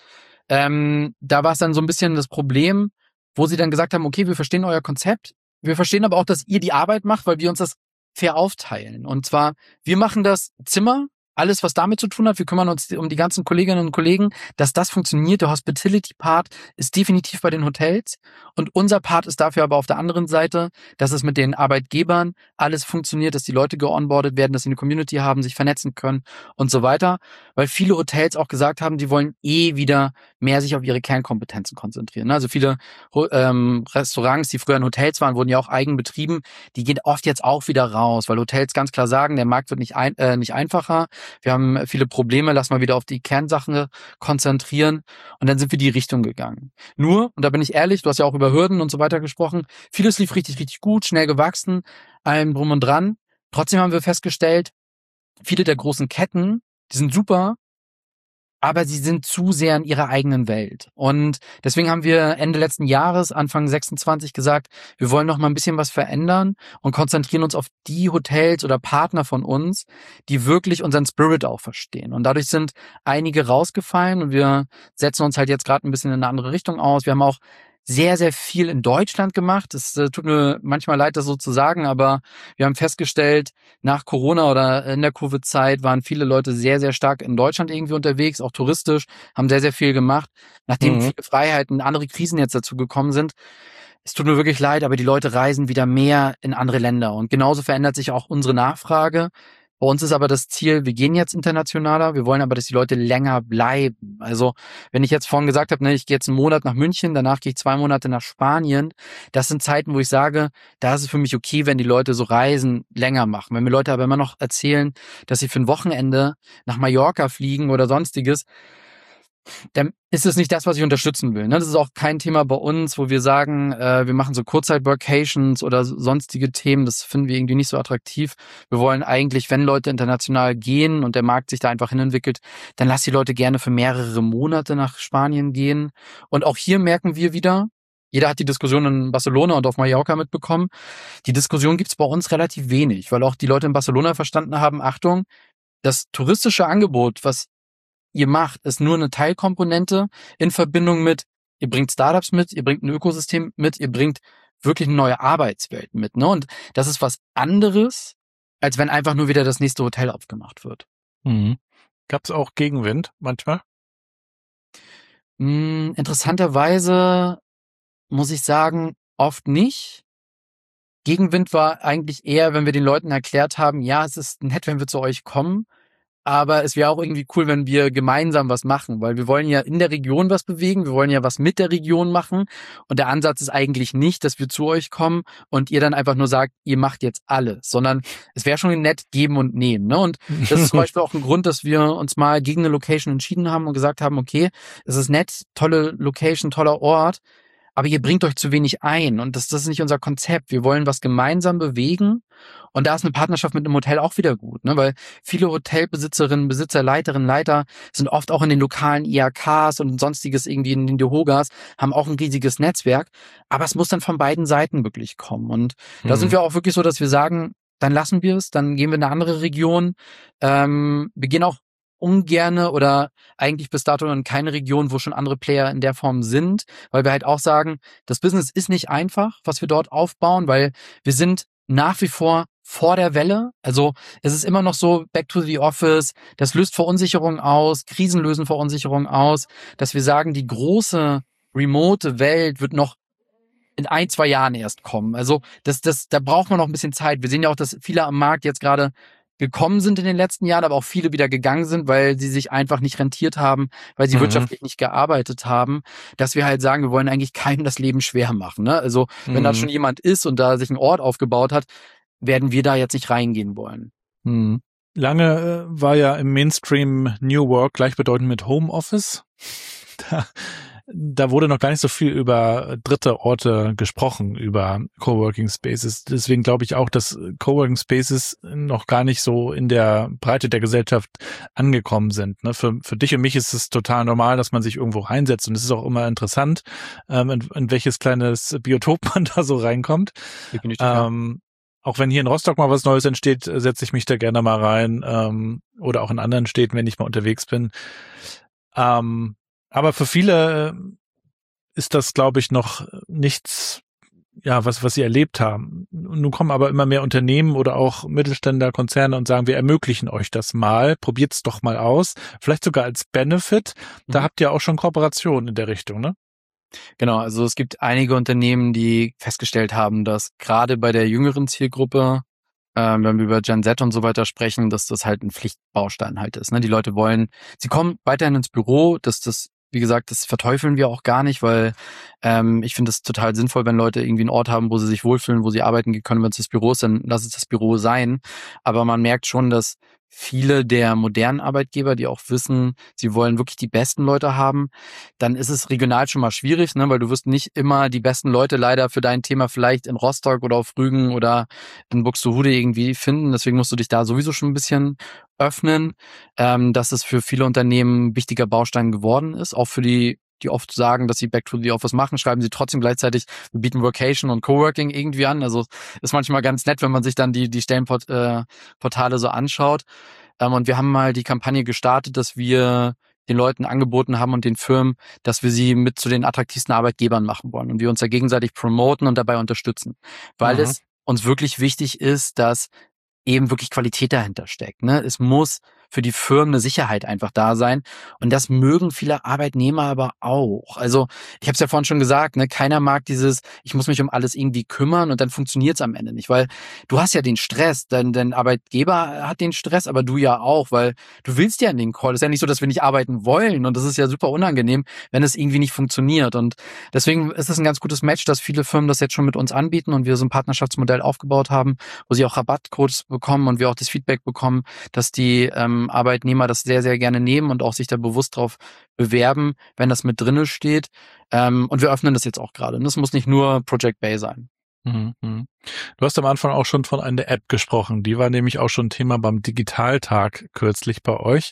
da war es dann so ein bisschen das Problem, wo sie dann gesagt haben, okay, wir verstehen euer Konzept, wir verstehen aber auch, dass ihr die Arbeit macht, weil wir uns das fair aufteilen. Und zwar, wir machen das Zimmer, alles, was damit zu tun hat, wir kümmern uns um die ganzen Kolleginnen und Kollegen, dass das funktioniert. Der Hospitality-Part ist definitiv bei den Hotels und unser Part ist dafür aber auf der anderen Seite, dass es mit den Arbeitgebern alles funktioniert, dass die Leute geonboardet werden, dass sie eine Community haben, sich vernetzen können und so weiter, weil viele Hotels auch gesagt haben, die wollen wieder mehr sich auf ihre Kernkompetenzen konzentrieren. Also viele Restaurants, die früher in Hotels waren, wurden ja auch eigen betrieben, die gehen oft jetzt auch wieder raus, weil Hotels ganz klar sagen, der Markt wird nicht einfacher. Wir haben viele Probleme, lass mal wieder auf die Kernsachen konzentrieren und dann sind wir die Richtung gegangen. Nur, und da bin ich ehrlich, du hast ja auch über Hürden und so weiter gesprochen, vieles lief richtig gut, schnell gewachsen, allem drum und dran. Trotzdem haben wir festgestellt, viele der großen Ketten, die sind super, aber sie sind zu sehr in ihrer eigenen Welt. Und deswegen haben wir Ende letzten Jahres, Anfang 26 gesagt, wir wollen noch mal ein bisschen was verändern und konzentrieren uns auf die Hotels oder Partner von uns, die wirklich unseren Spirit auch verstehen. Und dadurch sind einige rausgefallen und wir setzen uns halt jetzt gerade ein bisschen in eine andere Richtung aus. Wir haben auch sehr viel in Deutschland gemacht. Es tut mir manchmal leid, das so zu sagen, aber wir haben festgestellt, nach Corona oder in der Covid-Zeit waren viele Leute sehr stark in Deutschland irgendwie unterwegs, auch touristisch, haben sehr viel gemacht. Nachdem viele Freiheiten, andere Krisen jetzt dazu gekommen sind, es tut mir wirklich leid, aber die Leute reisen wieder mehr in andere Länder. Und genauso verändert sich auch unsere Nachfrage. Bei uns ist aber das Ziel, wir gehen jetzt internationaler, wir wollen aber, dass die Leute länger bleiben. Also wenn ich jetzt vorhin gesagt habe, ich gehe jetzt einen Monat nach München, danach gehe ich 2 Monate nach Spanien, das sind Zeiten, wo ich sage, da ist es für mich okay, wenn die Leute so Reisen länger machen. Wenn mir Leute aber immer noch erzählen, dass sie für ein Wochenende nach Mallorca fliegen oder sonstiges, dann ist es nicht das, was ich unterstützen will. Das ist auch kein Thema bei uns, wo wir sagen, wir machen so Kurzzeit-Workations oder sonstige Themen. Das finden wir irgendwie nicht so attraktiv. Wir wollen eigentlich, wenn Leute international gehen und der Markt sich da einfach hinentwickelt, dann lass die Leute gerne für mehrere Monate nach Spanien gehen. Und auch hier merken wir wieder, jeder hat die Diskussion in Barcelona und auf Mallorca mitbekommen. Die Diskussion gibt's bei uns relativ wenig, weil auch die Leute in Barcelona verstanden haben, Achtung, das touristische Angebot, was ihr macht, ist nur eine Teilkomponente in Verbindung mit, ihr bringt Startups mit, ihr bringt ein Ökosystem mit, ihr bringt wirklich eine neue Arbeitswelt mit. Ne? Und das ist was anderes, als wenn einfach nur wieder das nächste Hotel aufgemacht wird. Mhm. Gab es auch Gegenwind manchmal? Interessanterweise muss ich sagen, oft nicht. Gegenwind war eigentlich eher, wenn wir den Leuten erklärt haben, ja, es ist nett, wenn wir zu euch kommen, aber es wäre auch irgendwie cool, wenn wir gemeinsam was machen, weil wir wollen ja in der Region was bewegen, wir wollen ja was mit der Region machen und der Ansatz ist eigentlich nicht, dass wir zu euch kommen und ihr dann einfach nur sagt, ihr macht jetzt alles, sondern es wäre schon nett geben und nehmen, ne? Und das ist zum Beispiel auch ein Grund, dass wir uns mal gegen eine Location entschieden haben und gesagt haben, okay, es ist nett, tolle Location, toller Ort, aber ihr bringt euch zu wenig ein und das ist nicht unser Konzept. Wir wollen was gemeinsam bewegen und da ist eine Partnerschaft mit einem Hotel auch wieder gut, ne? Weil viele Hotelbesitzerinnen, Besitzer, Leiterinnen, Leiter sind oft auch in den lokalen IHKs und sonstiges irgendwie in den DEHOGAs, haben auch ein riesiges Netzwerk, aber es muss dann von beiden Seiten wirklich kommen und da sind wir auch wirklich so, dass wir sagen, dann lassen wir es, dann gehen wir in eine andere Region, wir gehen auch ungerne oder eigentlich bis dato in keine Region, wo schon andere Player in der Form sind, weil wir halt auch sagen, das Business ist nicht einfach, was wir dort aufbauen, weil wir sind nach wie vor der Welle. Also es ist immer noch so, back to the office, das löst Verunsicherung aus, Krisen lösen Verunsicherung aus, dass wir sagen, die große remote Welt wird noch in 1-2 Jahren erst kommen. Also da braucht man noch ein bisschen Zeit. Wir sehen ja auch, dass viele am Markt jetzt gerade gekommen sind in den letzten Jahren, aber auch viele wieder gegangen sind, weil sie sich einfach nicht rentiert haben, weil sie wirtschaftlich nicht gearbeitet haben, dass wir halt sagen, wir wollen eigentlich keinem das Leben schwer machen. Ne? Also wenn da schon jemand ist und da sich ein Ort aufgebaut hat, werden wir da jetzt nicht reingehen wollen. Lange war ja im Mainstream New Work gleichbedeutend mit Homeoffice. Da wurde noch gar nicht so viel über dritte Orte gesprochen, über Coworking Spaces. Deswegen glaube ich auch, dass Coworking Spaces noch gar nicht so in der Breite der Gesellschaft angekommen sind. Ne? Für dich und mich ist es total normal, dass man sich irgendwo reinsetzt. Und es ist auch immer interessant, in welches kleines Biotop man da so reinkommt. Definitiv, ja. Auch wenn hier in Rostock mal was Neues entsteht, setze ich mich da gerne mal rein. Oder auch in anderen Städten, wenn ich mal unterwegs bin. Aber für viele ist das, glaube ich, noch nichts, ja, was sie erlebt haben. Nun kommen aber immer mehr Unternehmen oder auch Mittelständler, Konzerne und sagen, wir ermöglichen euch das mal, probiert's doch mal aus. Vielleicht sogar als Benefit. Da habt ihr auch schon Kooperationen in der Richtung, ne? Genau, also es gibt einige Unternehmen, die festgestellt haben, dass gerade bei der jüngeren Zielgruppe, wenn wir über Gen Z und so weiter sprechen, dass das halt ein Pflichtbaustein halt ist. Ne? Die Leute sie kommen weiterhin ins Büro, wie gesagt, das verteufeln wir auch gar nicht, weil ich finde es total sinnvoll, wenn Leute irgendwie einen Ort haben, wo sie sich wohlfühlen, wo sie arbeiten können. Wenn es das Büro ist, dann lass es das Büro sein. Aber man merkt schon, dass viele der modernen Arbeitgeber, die auch wissen, sie wollen wirklich die besten Leute haben, dann ist es regional schon mal schwierig, ne, weil du wirst nicht immer die besten Leute leider für dein Thema vielleicht in Rostock oder auf Rügen oder in Buxtehude irgendwie finden. Deswegen musst du dich da sowieso schon ein bisschen öffnen, dass es für viele Unternehmen ein wichtiger Baustein geworden ist, auch für die oft sagen, dass sie Back to the Office machen, schreiben sie trotzdem gleichzeitig, wir bieten Workation und Coworking irgendwie an. Also ist manchmal ganz nett, wenn man sich dann die Stellenportale so anschaut. Und wir haben mal die Kampagne gestartet, dass wir den Leuten angeboten haben und den Firmen, dass wir sie mit zu den attraktivsten Arbeitgebern machen wollen und wir uns da gegenseitig promoten und dabei unterstützen. Weil es uns wirklich wichtig ist, dass eben wirklich Qualität dahinter steckt. Ne? Es muss für die Firmen eine Sicherheit einfach da sein. Und das mögen viele Arbeitnehmer aber auch. Also ich habe es ja vorhin schon gesagt, ne, keiner mag dieses, ich muss mich um alles irgendwie kümmern und dann funktioniert es am Ende nicht. Weil du hast ja den Stress, dein Arbeitgeber hat den Stress, aber du ja auch, weil du willst ja in den Call. Es ist ja nicht so, dass wir nicht arbeiten wollen und das ist ja super unangenehm, wenn es irgendwie nicht funktioniert. Und deswegen ist es ein ganz gutes Match, dass viele Firmen das jetzt schon mit uns anbieten und wir so ein Partnerschaftsmodell aufgebaut haben, wo sie auch Rabattcodes bekommen und wir auch das Feedback bekommen, dass die Arbeitnehmer das sehr, sehr gerne nehmen und auch sich da bewusst drauf bewerben, wenn das mit drinne steht. Und wir öffnen das jetzt auch gerade. Und das muss nicht nur Project Bay sein. Du hast am Anfang auch schon von einer App gesprochen. Die war nämlich auch schon Thema beim Digitaltag kürzlich bei euch.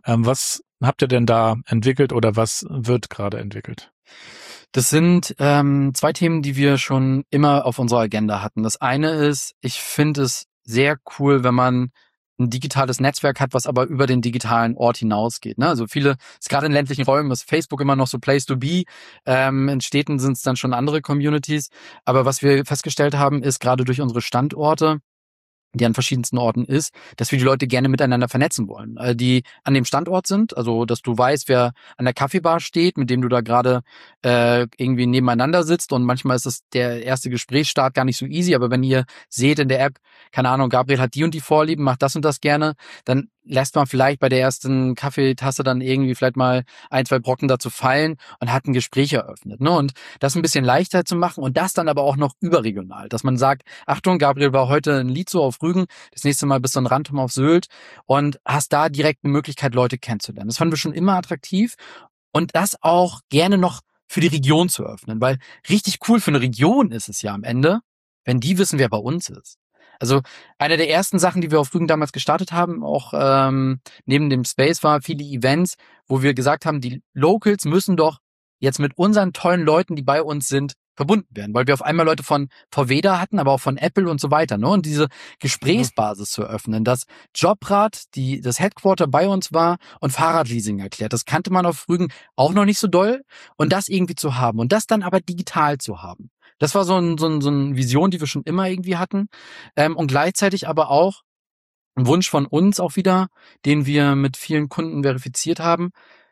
Was habt ihr denn da entwickelt oder was wird gerade entwickelt? Das sind 2 Themen, die wir schon immer auf unserer Agenda hatten. Das eine ist, ich finde es sehr cool, wenn man ein digitales Netzwerk hat, was aber über den digitalen Ort hinausgeht. Ne? Also gerade in ländlichen Räumen ist Facebook immer noch so Place to be. In Städten sind es dann schon andere Communities. Aber was wir festgestellt haben, ist gerade durch unsere Standorte, die an verschiedensten Orten ist, dass wir die Leute gerne miteinander vernetzen wollen, die an dem Standort sind, also dass du weißt, wer an der Kaffeebar steht, mit dem du da gerade irgendwie nebeneinander sitzt, und manchmal ist das der erste Gesprächsstart gar nicht so easy, aber wenn ihr seht in der App, keine Ahnung, Gabriel hat die und die Vorlieben, macht das und das gerne, dann lässt man vielleicht bei der ersten Kaffeetasse dann irgendwie vielleicht mal 1, 2 Brocken dazu fallen und hat ein Gespräch eröffnet, ne? Und das ein bisschen leichter zu machen und das dann aber auch noch überregional, dass man sagt, Achtung, Gabriel war heute in Lietzow auf Rügen, das nächste Mal bist du in Rantum auf Sylt und hast da direkt eine Möglichkeit, Leute kennenzulernen. Das fanden wir schon immer attraktiv und das auch gerne noch für die Region zu öffnen, weil richtig cool für eine Region ist es ja am Ende, wenn die wissen, wer bei uns ist. Also eine der ersten Sachen, die wir auf Rügen damals gestartet haben, auch neben dem Space, war viele Events, wo wir gesagt haben, die Locals müssen doch jetzt mit unseren tollen Leuten, die bei uns sind, verbunden werden, weil wir auf einmal Leute von VW da hatten, aber auch von Apple und so weiter, ne? Und diese Gesprächsbasis zu eröffnen, dass Jobrad, das Headquarter bei uns war und Fahrradleasing erklärt. Das kannte man auf Rügen auch noch nicht so doll, und das irgendwie zu haben und das dann aber digital zu haben. Das war so eine Vision, die wir schon immer irgendwie hatten, und gleichzeitig aber auch ein Wunsch von uns auch wieder, den wir mit vielen Kunden verifiziert haben.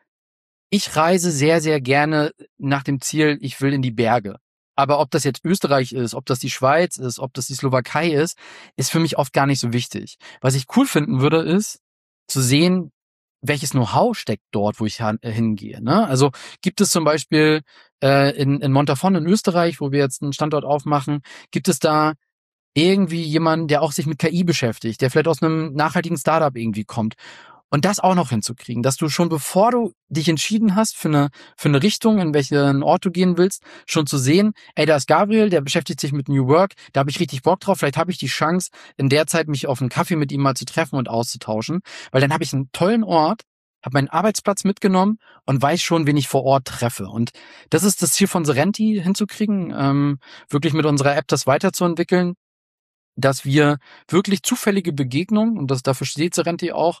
Ich reise sehr, sehr gerne nach dem Ziel, ich will in die Berge. Aber ob das jetzt Österreich ist, ob das die Schweiz ist, ob das die Slowakei ist für mich oft gar nicht so wichtig. Was ich cool finden würde, ist zu sehen, welches Know-how steckt dort, wo ich hingehe. Ne? Also gibt es zum Beispiel in Montafon in Österreich, wo wir jetzt einen Standort aufmachen, gibt es da irgendwie jemanden, der auch sich mit KI beschäftigt, der vielleicht aus einem nachhaltigen Startup irgendwie kommt. Und das auch noch hinzukriegen, dass du schon, bevor du dich entschieden hast für eine Richtung, in welchen Ort du gehen willst, schon zu sehen, ey, da ist Gabriel, der beschäftigt sich mit New Work, da habe ich richtig Bock drauf, vielleicht habe ich die Chance, in der Zeit mich auf einen Kaffee mit ihm mal zu treffen und auszutauschen, weil dann habe ich einen tollen Ort, habe meinen Arbeitsplatz mitgenommen und weiß schon, wen ich vor Ort treffe. Und das ist das Ziel von Serenti, hinzukriegen, wirklich mit unserer App das weiterzuentwickeln, dass wir wirklich zufällige Begegnungen, und dafür steht Serenti auch,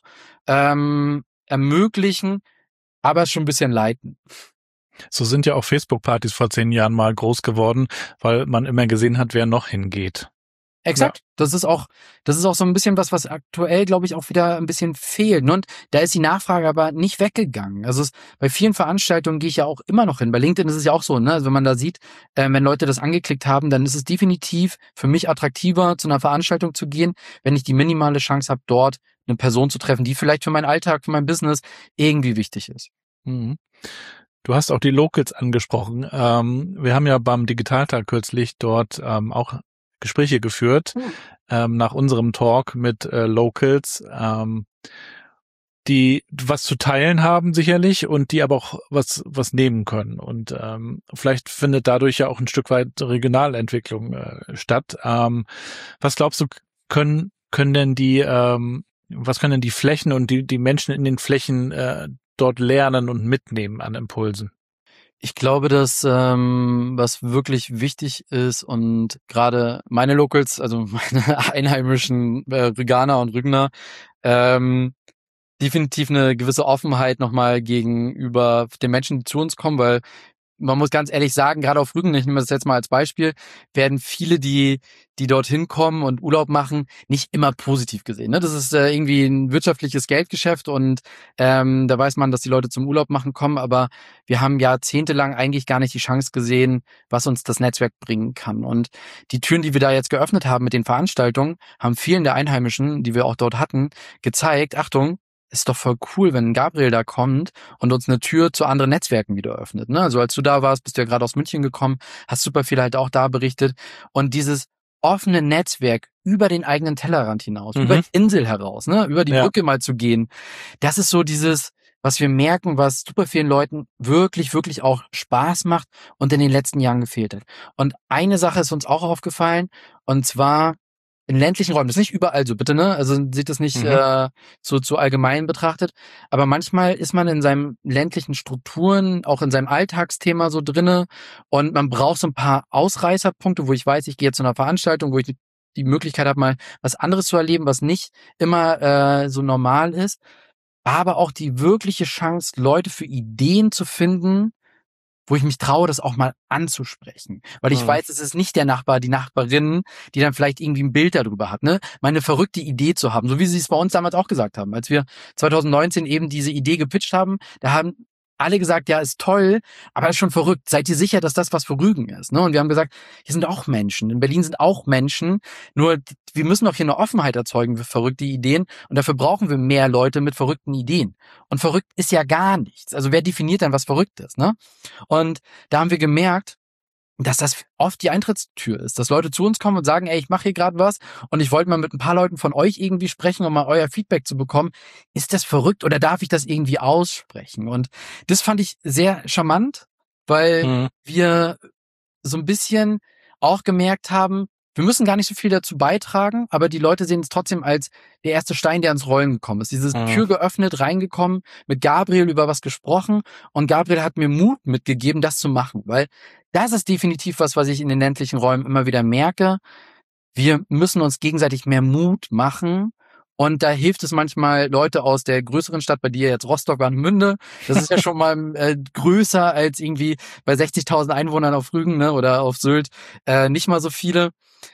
ermöglichen, aber schon ein bisschen leiten. So sind ja auch Facebook-Partys vor 10 Jahren mal groß geworden, weil man immer gesehen hat, wer noch hingeht. Exakt. Ja. Das ist auch so ein bisschen was aktuell, glaube ich, auch wieder ein bisschen fehlt. Und da ist die Nachfrage aber nicht weggegangen. Also bei vielen Veranstaltungen gehe ich ja auch immer noch hin. Bei LinkedIn ist es ja auch so, ne? Also wenn man da sieht, wenn Leute das angeklickt haben, dann ist es definitiv für mich attraktiver, zu einer Veranstaltung zu gehen, wenn ich die minimale Chance habe, dort eine Person zu treffen, die vielleicht für meinen Alltag, für mein Business irgendwie wichtig ist. Mhm. Du hast auch die Locals angesprochen. Wir haben ja beim Digitaltag kürzlich dort auch Gespräche geführt, nach unserem Talk mit Locals, die was zu teilen haben sicherlich und die aber auch was nehmen können. Und vielleicht findet dadurch ja auch ein Stück weit Regionalentwicklung statt. Was glaubst du, können denn die Flächen und die Menschen in den Flächen dort lernen und mitnehmen an Impulsen? Ich glaube, dass was wirklich wichtig ist, und gerade meine Locals, also meine einheimischen Rüganer und Rügener, definitiv eine gewisse Offenheit nochmal gegenüber den Menschen, die zu uns kommen, weil man muss ganz ehrlich sagen, gerade auf Rügen, ich nehme das jetzt mal als Beispiel, werden viele, die dorthin kommen und Urlaub machen, nicht immer positiv gesehen. Ne? Das ist irgendwie ein wirtschaftliches Geldgeschäft, und da weiß man, dass die Leute zum Urlaub machen kommen, aber wir haben jahrzehntelang eigentlich gar nicht die Chance gesehen, was uns das Netzwerk bringen kann. Und die Türen, die wir da jetzt geöffnet haben mit den Veranstaltungen, haben vielen der Einheimischen, die wir auch dort hatten, gezeigt, Achtung, ist doch voll cool, wenn Gabriel da kommt und uns eine Tür zu anderen Netzwerken wieder öffnet. Ne? Also als du da warst, bist du ja gerade aus München gekommen, hast super viel halt auch da berichtet. Und dieses offene Netzwerk über den eigenen Tellerrand hinaus, über die Insel heraus, ne, über die Brücke mal zu gehen, das ist so dieses, was wir merken, was super vielen Leuten wirklich, wirklich auch Spaß macht und in den letzten Jahren gefehlt hat. Und eine Sache ist uns auch aufgefallen, und zwar in ländlichen Räumen, das ist nicht überall so, bitte, ne? Also seht das nicht so zu allgemein betrachtet. Aber manchmal ist man in seinen ländlichen Strukturen, auch in seinem Alltagsthema so drinne, und man braucht so ein paar Ausreißerpunkte, wo ich weiß, ich gehe zu einer Veranstaltung, wo ich die Möglichkeit habe, mal was anderes zu erleben, was nicht immer so normal ist. Aber auch die wirkliche Chance, Leute für Ideen zu finden, wo ich mich traue, das auch mal anzusprechen. Weil ich weiß, es ist nicht der Nachbar, die Nachbarin, die dann vielleicht irgendwie ein Bild darüber hat, ne? Meine verrückte Idee zu haben, so wie sie es bei uns damals auch gesagt haben. Als wir 2019 eben diese Idee gepitcht haben, da haben alle gesagt, ja, ist toll, aber ist schon verrückt. Seid ihr sicher, dass das was für Rügen ist? Ne? Und wir haben gesagt, hier sind auch Menschen. In Berlin sind auch Menschen. Nur wir müssen doch hier eine Offenheit erzeugen für verrückte Ideen. Und dafür brauchen wir mehr Leute mit verrückten Ideen. Und verrückt ist ja gar nichts. Also wer definiert dann, was verrückt ist? Ne? Und da haben wir gemerkt, dass das oft die Eintrittstür ist, dass Leute zu uns kommen und sagen, ey, ich mache hier gerade was und ich wollte mal mit ein paar Leuten von euch irgendwie sprechen, um mal euer Feedback zu bekommen. Ist das verrückt oder darf ich das irgendwie aussprechen? Und das fand ich sehr charmant, weil wir so ein bisschen auch gemerkt haben, wir müssen gar nicht so viel dazu beitragen, aber die Leute sehen es trotzdem als der erste Stein, der ins Rollen gekommen ist. Diese Tür geöffnet, reingekommen, mit Gabriel über was gesprochen und Gabriel hat mir Mut mitgegeben, das zu machen, weil das ist definitiv was ich in den ländlichen Räumen immer wieder merke. Wir müssen uns gegenseitig mehr Mut machen. Und da hilft es manchmal Leute aus der größeren Stadt, bei dir jetzt Rostock-Warnemünde. Das ist ja schon mal größer als irgendwie bei 60.000 Einwohnern auf Rügen, ne, oder auf Sylt. Nicht mal so viele.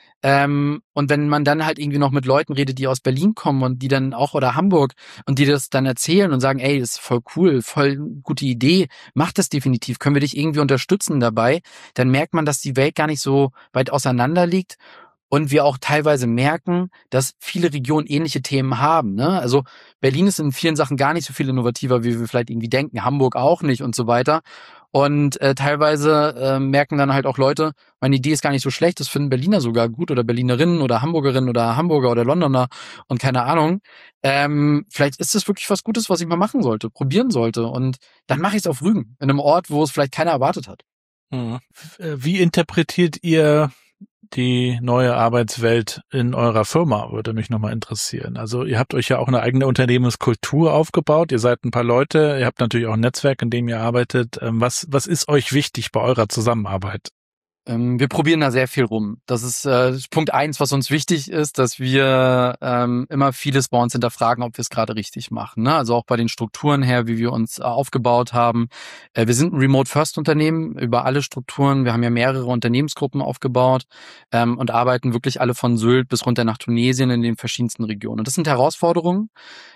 Und wenn man dann halt irgendwie noch mit Leuten redet, die aus Berlin kommen und die dann auch oder Hamburg und die das dann erzählen und sagen, ey, das ist voll cool, voll gute Idee, mach das definitiv, können wir dich irgendwie unterstützen dabei, dann merkt man, dass die Welt gar nicht so weit auseinander liegt. Und wir auch teilweise merken, dass viele Regionen ähnliche Themen haben. Ne? Also Berlin ist in vielen Sachen gar nicht so viel innovativer, wie wir vielleicht irgendwie denken. Hamburg auch nicht und so weiter. Und teilweise merken dann halt auch Leute, meine Idee ist gar nicht so schlecht, das finden Berliner sogar gut oder Berlinerinnen oder Hamburgerinnen oder Hamburger oder Londoner und keine Ahnung. Vielleicht ist das wirklich was Gutes, was ich mal machen sollte, probieren sollte. Und dann mache ich es auf Rügen, in einem Ort, wo es vielleicht keiner erwartet hat. Wie interpretiert ihr die neue Arbeitswelt in eurer Firma, würde mich nochmal interessieren. Also ihr habt euch ja auch eine eigene Unternehmenskultur aufgebaut, ihr seid ein paar Leute, ihr habt natürlich auch ein Netzwerk, in dem ihr arbeitet. Was ist euch wichtig bei eurer Zusammenarbeit? Wir probieren da sehr viel rum. Das ist Punkt 1, was uns wichtig ist, dass wir immer vieles bei uns hinterfragen, ob wir es gerade richtig machen. Ne? Also auch bei den Strukturen her, wie wir uns aufgebaut haben. Wir sind ein Remote-First-Unternehmen über alle Strukturen. Wir haben ja mehrere Unternehmensgruppen aufgebaut und arbeiten wirklich alle von Sylt bis runter nach Tunesien in den verschiedensten Regionen. Und das sind Herausforderungen,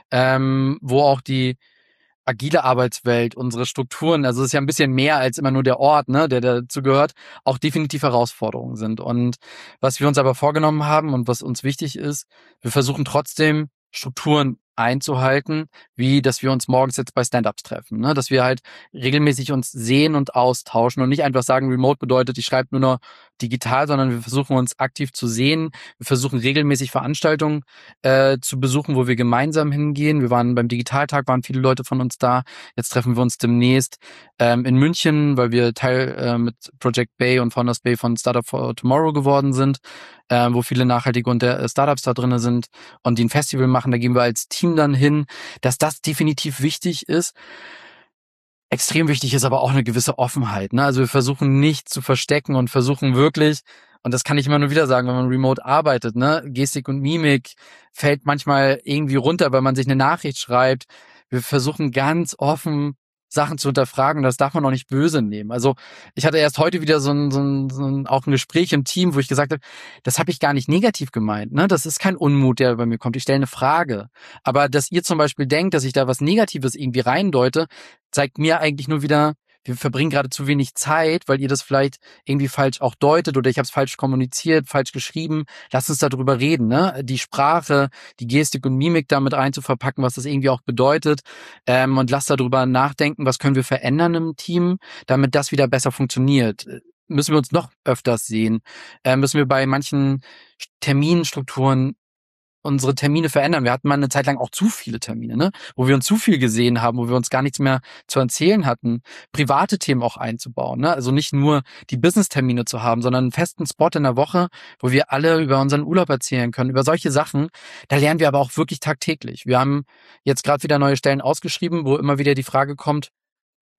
wo auch die agile Arbeitswelt, unsere Strukturen, also es ist ja ein bisschen mehr als immer nur der Ort, ne, der dazu gehört, auch definitiv Herausforderungen sind. Und was wir uns aber vorgenommen haben und was uns wichtig ist, wir versuchen trotzdem Strukturen einzuhalten, wie dass wir uns morgens jetzt bei Stand-Ups treffen, ne? Dass wir halt regelmäßig uns sehen und austauschen und nicht einfach sagen, Remote bedeutet, ich schreibe nur noch digital, sondern wir versuchen uns aktiv zu sehen. Wir versuchen regelmäßig Veranstaltungen zu besuchen, wo wir gemeinsam hingehen. Wir waren beim Digitaltag, waren viele Leute von uns da. Jetzt treffen wir uns demnächst in München, weil wir Teil mit Project Bay und Founders Bay von Startup for Tomorrow geworden sind, wo viele nachhaltige und Startups da drin sind und die ein Festival machen. Da gehen wir als Team dann hin, dass das definitiv wichtig ist. Extrem wichtig ist aber auch eine gewisse Offenheit. Ne? Also wir versuchen nicht zu verstecken und versuchen wirklich, und das kann ich immer nur wieder sagen, wenn man remote arbeitet, ne, Gestik und Mimik fällt manchmal irgendwie runter, weil man sich eine Nachricht schreibt. Wir versuchen ganz offen Sachen zu hinterfragen, das darf man auch nicht böse nehmen. Also ich hatte erst heute wieder so ein auch ein Gespräch im Team, wo ich gesagt habe, das habe ich gar nicht negativ gemeint. Ne? Das ist kein Unmut, der bei mir kommt. Ich stelle eine Frage. Aber dass ihr zum Beispiel denkt, dass ich da was Negatives irgendwie reindeute, zeigt mir eigentlich nur wieder, wir verbringen gerade zu wenig Zeit, weil ihr das vielleicht irgendwie falsch auch deutet oder ich habe es falsch kommuniziert, falsch geschrieben. Lasst uns darüber reden, ne? Die Sprache, die Gestik und Mimik damit einzuverpacken, was das irgendwie auch bedeutet, und lasst darüber nachdenken, was können wir verändern im Team, damit das wieder besser funktioniert. Müssen wir uns noch öfters sehen? Müssen wir bei manchen Terminstrukturen unsere Termine verändern. Wir hatten mal eine Zeit lang auch zu viele Termine, ne? Wo wir uns zu viel gesehen haben, wo wir uns gar nichts mehr zu erzählen hatten. Private Themen auch einzubauen, ne? Also nicht nur die Business-Termine zu haben, sondern einen festen Spot in der Woche, wo wir alle über unseren Urlaub erzählen können, über solche Sachen. Da lernen wir aber auch wirklich tagtäglich. Wir haben jetzt gerade wieder neue Stellen ausgeschrieben, wo immer wieder die Frage kommt,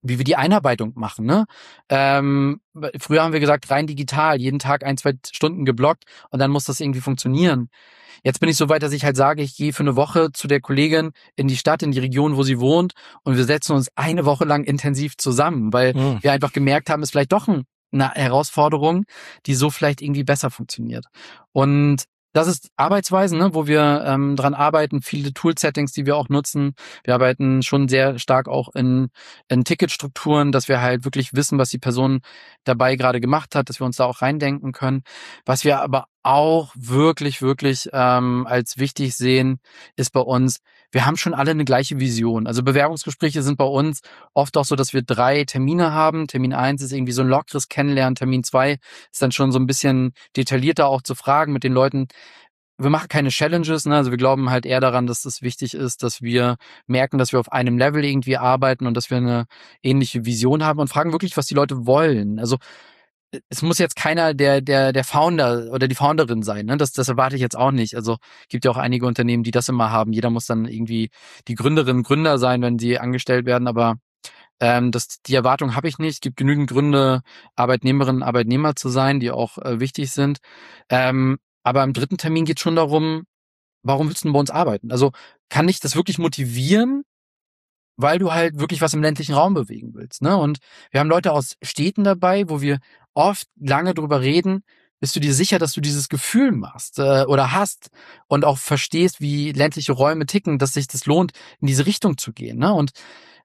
wie wir die Einarbeitung machen, ne? Früher haben wir gesagt, rein digital, jeden Tag 1-2 Stunden geblockt und dann muss das irgendwie funktionieren. Jetzt bin ich so weit, dass ich halt sage, ich gehe für eine Woche zu der Kollegin in die Stadt, in die Region, wo sie wohnt und wir setzen uns eine Woche lang intensiv zusammen, weil wir einfach gemerkt haben, es ist vielleicht doch eine Herausforderung, die so vielleicht irgendwie besser funktioniert. Und das ist Arbeitsweisen, ne, wo wir dran arbeiten, viele Tool-Settings, die wir auch nutzen. Wir arbeiten schon sehr stark auch in Ticketstrukturen, dass wir halt wirklich wissen, was die Person dabei gerade gemacht hat, dass wir uns da auch reindenken können. Was wir aber auch wirklich, wirklich als wichtig sehen, ist bei uns, wir haben schon alle eine gleiche Vision. Also Bewerbungsgespräche sind bei uns oft auch so, dass wir 3 Termine haben. Termin 1 ist irgendwie so ein lockeres Kennenlernen. Termin 2 ist dann schon so ein bisschen detaillierter auch zu fragen mit den Leuten. Wir machen keine Challenges, ne? Also wir glauben halt eher daran, dass es wichtig ist, dass wir merken, dass wir auf einem Level irgendwie arbeiten und dass wir eine ähnliche Vision haben und fragen wirklich, was die Leute wollen. Also es muss jetzt keiner der Founder oder die Founderin sein, ne? Das erwarte ich jetzt auch nicht. Also gibt ja auch einige Unternehmen, die das immer haben. Jeder muss dann irgendwie die Gründer sein, wenn sie angestellt werden, aber die Erwartung habe ich nicht. Es gibt genügend Gründe, Arbeitnehmerinnen, Arbeitnehmer zu sein, die auch wichtig sind. Aber im 3. Termin geht es schon darum, warum willst du denn bei uns arbeiten? Also kann ich das wirklich motivieren, weil du halt wirklich was im ländlichen Raum bewegen willst, ne? Und wir haben Leute aus Städten dabei, wo wir oft lange drüber reden, bist du dir sicher, dass du dieses Gefühl machst oder hast und auch verstehst, wie ländliche Räume ticken, dass sich das lohnt, in diese Richtung zu gehen, ne? Und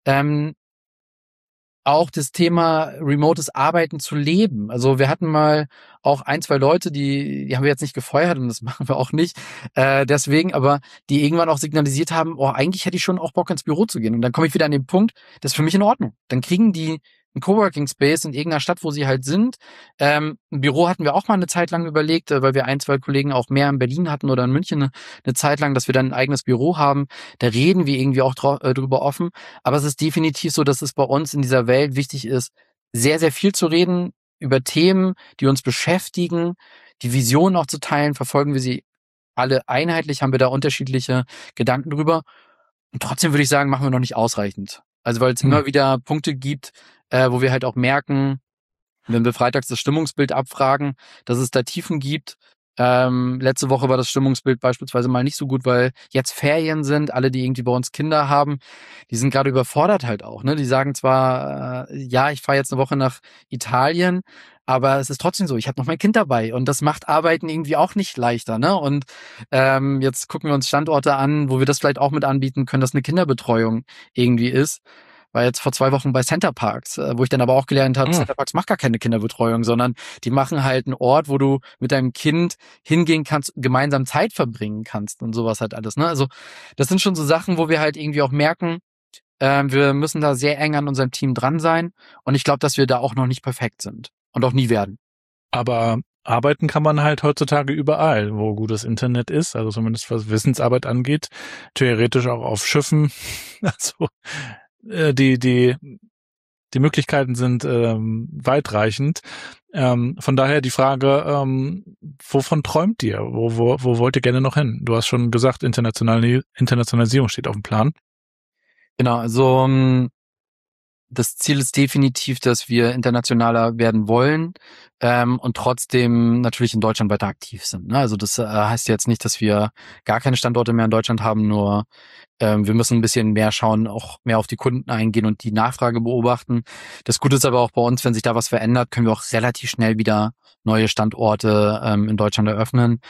auch das Thema remotes Arbeiten zu leben. Also wir hatten mal auch 1-2 Leute, die haben wir jetzt nicht gefeuert und das machen wir auch nicht deswegen, aber die irgendwann auch signalisiert haben, oh, eigentlich hätte ich schon auch Bock ins Büro zu gehen. Und dann komme ich wieder an den Punkt, das ist für mich in Ordnung. Dann kriegen die einen Coworking Space in irgendeiner Stadt, wo sie halt sind. Ein Büro hatten wir auch mal eine Zeit lang überlegt, weil wir 1-2 Kollegen auch mehr in Berlin hatten oder in München eine Zeit lang, dass wir dann ein eigenes Büro haben. Da reden wir irgendwie auch drüber offen. Aber es ist definitiv so, dass es bei uns in dieser Welt wichtig ist, sehr, sehr viel zu reden über Themen, die uns beschäftigen, die Visionen auch zu teilen. Verfolgen wir sie alle einheitlich? Haben wir da unterschiedliche Gedanken drüber? Und trotzdem würde ich sagen, machen wir noch nicht ausreichend. Also weil es immer wieder Punkte gibt, wo wir halt auch merken, wenn wir freitags das Stimmungsbild abfragen, dass es da Tiefen gibt. Letzte Woche war das Stimmungsbild beispielsweise mal nicht so gut, weil jetzt Ferien sind. Alle, die irgendwie bei uns Kinder haben, die sind gerade überfordert halt auch, ne? Die sagen zwar, ja, ich fahre jetzt eine Woche nach Italien, aber es ist trotzdem so, ich habe noch mein Kind dabei und das macht Arbeiten irgendwie auch nicht leichter, ne? Und jetzt gucken wir uns Standorte an, wo wir das vielleicht auch mit anbieten können, dass eine Kinderbetreuung irgendwie ist. War jetzt vor 2 Wochen bei Center Parks, wo ich dann aber auch gelernt habe, Center Parks macht gar keine Kinderbetreuung, sondern die machen halt einen Ort, wo du mit deinem Kind hingehen kannst, gemeinsam Zeit verbringen kannst und sowas halt alles, ne? Also das sind schon so Sachen, wo wir halt irgendwie auch merken, wir müssen da sehr eng an unserem Team dran sein und ich glaube, dass wir da auch noch nicht perfekt sind und auch nie werden. Aber arbeiten kann man halt heutzutage überall, wo gutes Internet ist, also zumindest was Wissensarbeit angeht, theoretisch auch auf Schiffen, also die Möglichkeiten sind weitreichend. Von daher die Frage, wovon träumt ihr? Wo wollt ihr gerne noch hin? Du hast schon gesagt, Internationalisierung steht auf dem Plan. Genau, also das Ziel ist definitiv, dass wir internationaler werden wollen und trotzdem natürlich in Deutschland weiter aktiv sind, ne? Also das heißt jetzt nicht, dass wir gar keine Standorte mehr in Deutschland haben, nur wir müssen ein bisschen mehr schauen, auch mehr auf die Kunden eingehen und die Nachfrage beobachten. Das Gute ist aber auch bei uns, wenn sich da was verändert, können wir auch relativ schnell wieder neue Standorte in Deutschland eröffnen.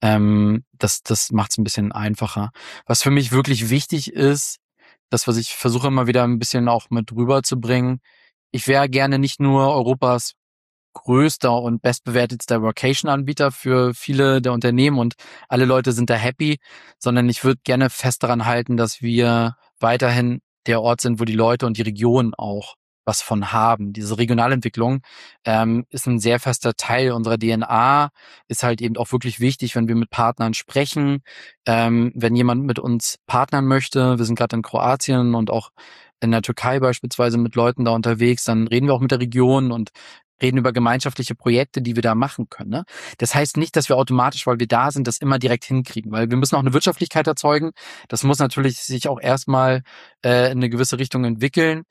Das macht es ein bisschen einfacher. Was für mich wirklich wichtig ist, das, was ich versuche immer wieder ein bisschen auch mit rüberzubringen. Ich wäre gerne nicht nur Europas größter und bestbewertetster Workation-Anbieter für viele der Unternehmen und alle Leute sind da happy, sondern ich würde gerne fest daran halten, dass wir weiterhin der Ort sind, wo die Leute und die Region auch was von haben. Diese Regionalentwicklung ist ein sehr fester Teil unserer DNA, ist halt eben auch wirklich wichtig, wenn wir mit Partnern sprechen, wenn jemand mit uns partnern möchte. Wir sind gerade in Kroatien und auch in der Türkei beispielsweise mit Leuten da unterwegs, dann reden wir auch mit der Region und reden über gemeinschaftliche Projekte, die wir da machen können, ne? Das heißt nicht, dass wir automatisch, weil wir da sind, das immer direkt hinkriegen, weil wir müssen auch eine Wirtschaftlichkeit erzeugen. Das muss natürlich sich auch erstmal in eine gewisse Richtung entwickeln.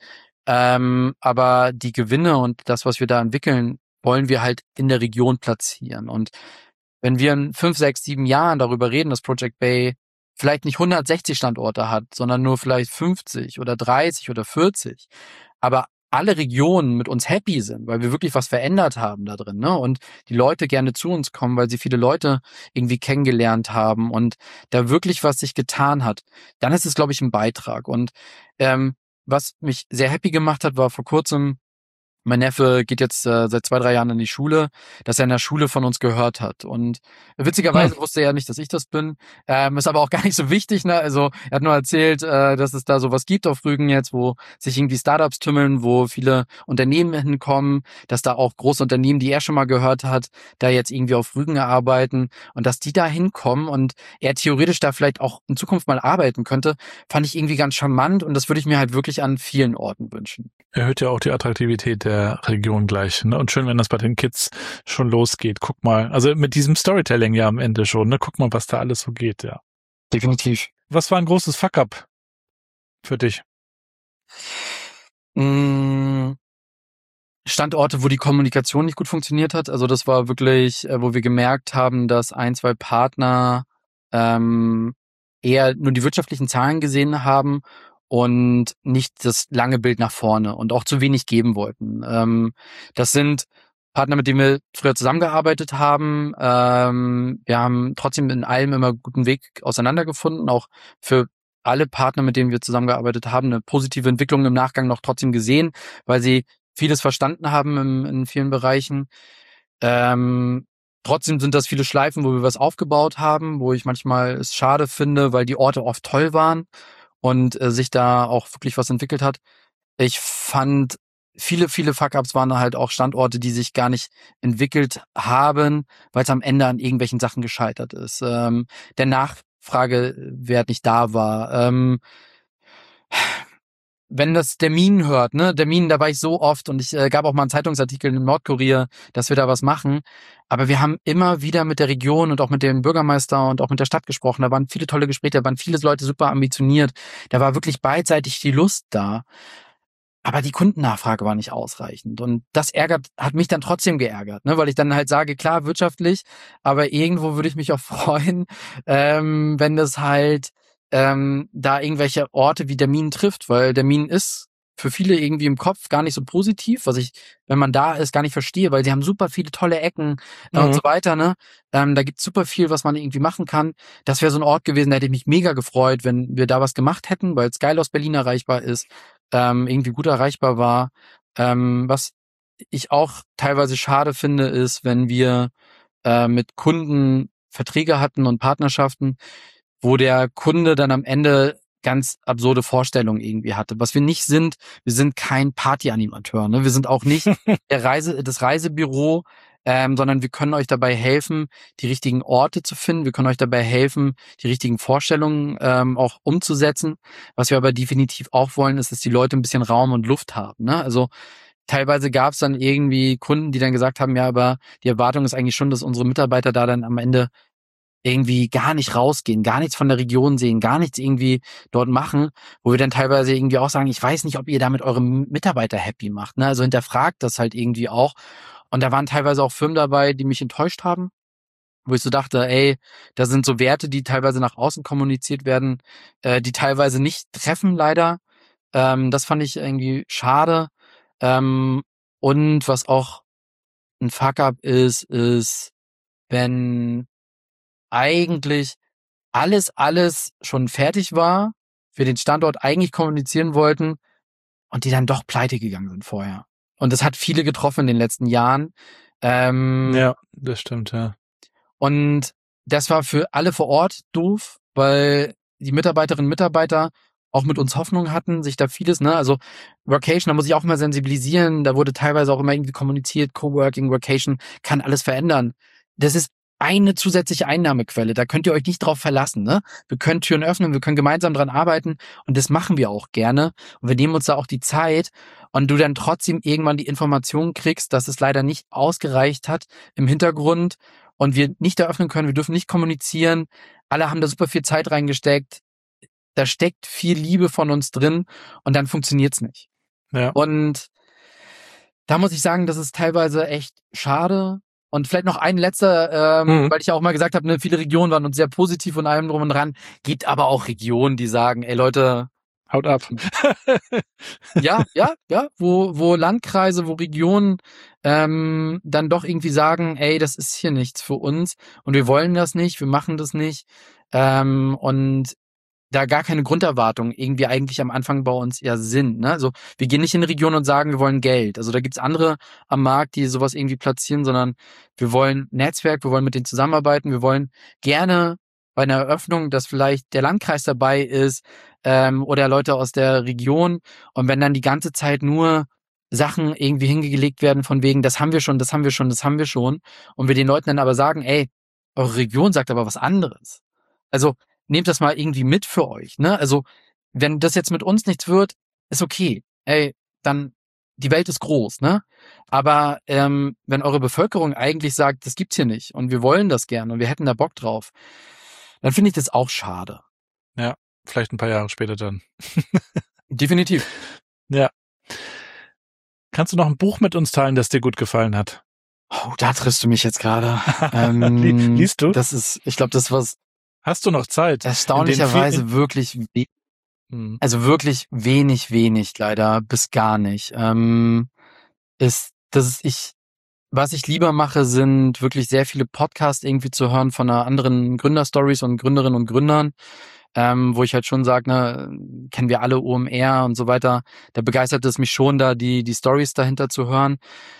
Aber die Gewinne und das, was wir da entwickeln, wollen wir halt in der Region platzieren. Und wenn wir in 5, 6, 7 Jahren darüber reden, dass Project Bay vielleicht nicht 160 Standorte hat, sondern nur vielleicht 50 oder 30 oder 40, aber alle Regionen mit uns happy sind, weil wir wirklich was verändert haben da drin, ne? Und die Leute gerne zu uns kommen, weil sie viele Leute irgendwie kennengelernt haben und da wirklich was sich getan hat, dann ist es, glaube ich, ein Beitrag. Und was mich sehr happy gemacht hat, war vor kurzem, mein Neffe geht jetzt seit 2, 3 Jahren in die Schule, dass er in der Schule von uns gehört hat. Und witzigerweise wusste er nicht, dass ich das bin. Ist aber auch gar nicht so wichtig, ne? Also er hat nur erzählt, dass es da sowas gibt auf Rügen jetzt, wo sich irgendwie Startups tümmeln, wo viele Unternehmen hinkommen, dass da auch große Unternehmen, die er schon mal gehört hat, da jetzt irgendwie auf Rügen arbeiten und dass die da hinkommen und er theoretisch da vielleicht auch in Zukunft mal arbeiten könnte, fand ich irgendwie ganz charmant und das würde ich mir halt wirklich an vielen Orten wünschen. Erhöht ja auch die Attraktivität der Region gleich. Ne? Und schön, wenn das bei den Kids schon losgeht. Guck mal, also mit diesem Storytelling ja am Ende schon. Ne? Guck mal, was da alles so geht. Ja, Definitiv. Was war ein großes Fuck-up für dich? Standorte, wo die Kommunikation nicht gut funktioniert hat. Also das war wirklich, wo wir gemerkt haben, dass 1, 2 Partner eher nur die wirtschaftlichen Zahlen gesehen haben und nicht das lange Bild nach vorne und auch zu wenig geben wollten. Das sind Partner, mit denen wir früher zusammengearbeitet haben. Wir haben trotzdem in allem immer einen guten Weg auseinandergefunden, auch für alle Partner, mit denen wir zusammengearbeitet haben, eine positive Entwicklung im Nachgang noch trotzdem gesehen, weil sie vieles verstanden haben in vielen Bereichen. Trotzdem sind das viele Schleifen, wo wir was aufgebaut haben, wo ich manchmal es schade finde, weil die Orte oft toll waren und sich da auch wirklich was entwickelt hat. Ich fand, viele Fuck-ups waren halt auch Standorte, die sich gar nicht entwickelt haben, weil es am Ende an irgendwelchen Sachen gescheitert ist. Der Nachfragewert nicht da war. Wenn das der Minen hört, ne, der Minen, da war ich so oft und ich gab auch mal einen Zeitungsartikel in Nordkorea, dass wir da was machen. Aber wir haben immer wieder mit der Region und auch mit dem Bürgermeister und auch mit der Stadt gesprochen. Da waren viele tolle Gespräche, da waren viele Leute super ambitioniert. Da war wirklich beidseitig die Lust da. Aber die Kundennachfrage war nicht ausreichend. Und das hat mich dann trotzdem geärgert, ne, weil ich dann halt sage, klar, wirtschaftlich, aber irgendwo würde ich mich auch freuen, wenn das halt da irgendwelche Orte wie der Minen trifft, weil der Minen ist für viele irgendwie im Kopf gar nicht so positiv, was ich, wenn man da ist, gar nicht verstehe, weil sie haben super viele tolle Ecken und so weiter, ne? Da gibt's super viel, was man irgendwie machen kann. Das wäre so ein Ort gewesen, da hätte ich mich mega gefreut, wenn wir da was gemacht hätten, weil es geil aus Berlin erreichbar ist, irgendwie gut erreichbar war. Was ich auch teilweise schade finde, ist, wenn wir mit Kunden Verträge hatten und Partnerschaften, wo der Kunde dann am Ende ganz absurde Vorstellungen irgendwie hatte. Was wir nicht sind, wir sind kein Partyanimateur, ne? Wir sind auch nicht das Reisebüro, sondern wir können euch dabei helfen, die richtigen Orte zu finden. Wir können euch dabei helfen, die richtigen Vorstellungen auch umzusetzen. Was wir aber definitiv auch wollen, ist, dass die Leute ein bisschen Raum und Luft haben, ne? Also teilweise gab es dann irgendwie Kunden, die dann gesagt haben, ja, aber die Erwartung ist eigentlich schon, dass unsere Mitarbeiter da dann am Ende irgendwie gar nicht rausgehen, gar nichts von der Region sehen, gar nichts irgendwie dort machen, wo wir dann teilweise irgendwie auch sagen, ich weiß nicht, ob ihr damit eure Mitarbeiter happy macht, ne? Also hinterfragt das halt irgendwie auch. Und da waren teilweise auch Firmen dabei, die mich enttäuscht haben, wo ich so dachte, ey, da sind so Werte, die teilweise nach außen kommuniziert werden, die teilweise nicht treffen leider. Das fand ich irgendwie schade. Und was auch ein Fuck-up ist, wenn eigentlich alles schon fertig war, wir den Standort eigentlich kommunizieren wollten und die dann doch pleite gegangen sind vorher. Und das hat viele getroffen in den letzten Jahren. Ja, das stimmt, ja. Und das war für alle vor Ort doof, weil die Mitarbeiterinnen und Mitarbeiter auch mit uns Hoffnung hatten, sich da vieles, ne, also Workation, da muss ich auch immer sensibilisieren, da wurde teilweise auch immer irgendwie kommuniziert, Coworking, Workation kann alles verändern. Das ist eine zusätzliche Einnahmequelle, da könnt ihr euch nicht drauf verlassen, ne? Wir können Türen öffnen, wir können gemeinsam dran arbeiten und das machen wir auch gerne und wir nehmen uns da auch die Zeit und du dann trotzdem irgendwann die Information kriegst, dass es leider nicht ausgereicht hat im Hintergrund und wir nicht eröffnen können, wir dürfen nicht kommunizieren, alle haben da super viel Zeit reingesteckt, da steckt viel Liebe von uns drin und dann funktioniert's nicht. Ja. Und da muss ich sagen, das ist teilweise echt schade. Und vielleicht noch ein letzter, weil ich ja auch mal gesagt habe, ne, viele Regionen waren uns sehr positiv und allem drum und dran. Gibt aber auch Regionen, die sagen, ey Leute, haut ab. ja, wo Landkreise, wo Regionen dann doch irgendwie sagen, ey, das ist hier nichts für uns und wir wollen das nicht, wir machen das nicht. Und da gar keine Grunderwartungen irgendwie eigentlich am Anfang bei uns ja sind. Ne? Also wir gehen nicht in eine Region und sagen, wir wollen Geld. Also da gibt's andere am Markt, die sowas irgendwie platzieren, sondern wir wollen Netzwerk, wir wollen mit denen zusammenarbeiten, wir wollen gerne bei einer Eröffnung, dass vielleicht der Landkreis dabei ist oder Leute aus der Region. Und wenn dann die ganze Zeit nur Sachen irgendwie hingelegt werden von wegen, das haben wir schon, das haben wir schon, das haben wir schon. Und wir den Leuten dann aber sagen, ey, eure Region sagt aber was anderes. Also nehmt das mal irgendwie mit für euch, ne? Also, wenn das jetzt mit uns nichts wird, ist okay. Ey, dann, die Welt ist groß, ne? Aber wenn eure Bevölkerung eigentlich sagt, das gibt's hier nicht und wir wollen das gerne und wir hätten da Bock drauf, dann finde ich das auch schade. Ja, vielleicht ein paar Jahre später dann. Definitiv. Ja. Kannst du noch ein Buch mit uns teilen, das dir gut gefallen hat? Oh, da triffst du mich jetzt gerade. Liest du? Das ist, ich glaube, das was Hast du noch Zeit? erstaunlicherweise wirklich, also wirklich wenig leider, bis gar nicht. Was ich lieber mache, sind wirklich sehr viele Podcasts irgendwie zu hören von anderen Gründerstories und Gründerinnen und Gründern, wo ich halt schon sage, ne, kennen wir alle OMR und so weiter. Da begeistert es mich schon, da die Stories dahinter zu hören.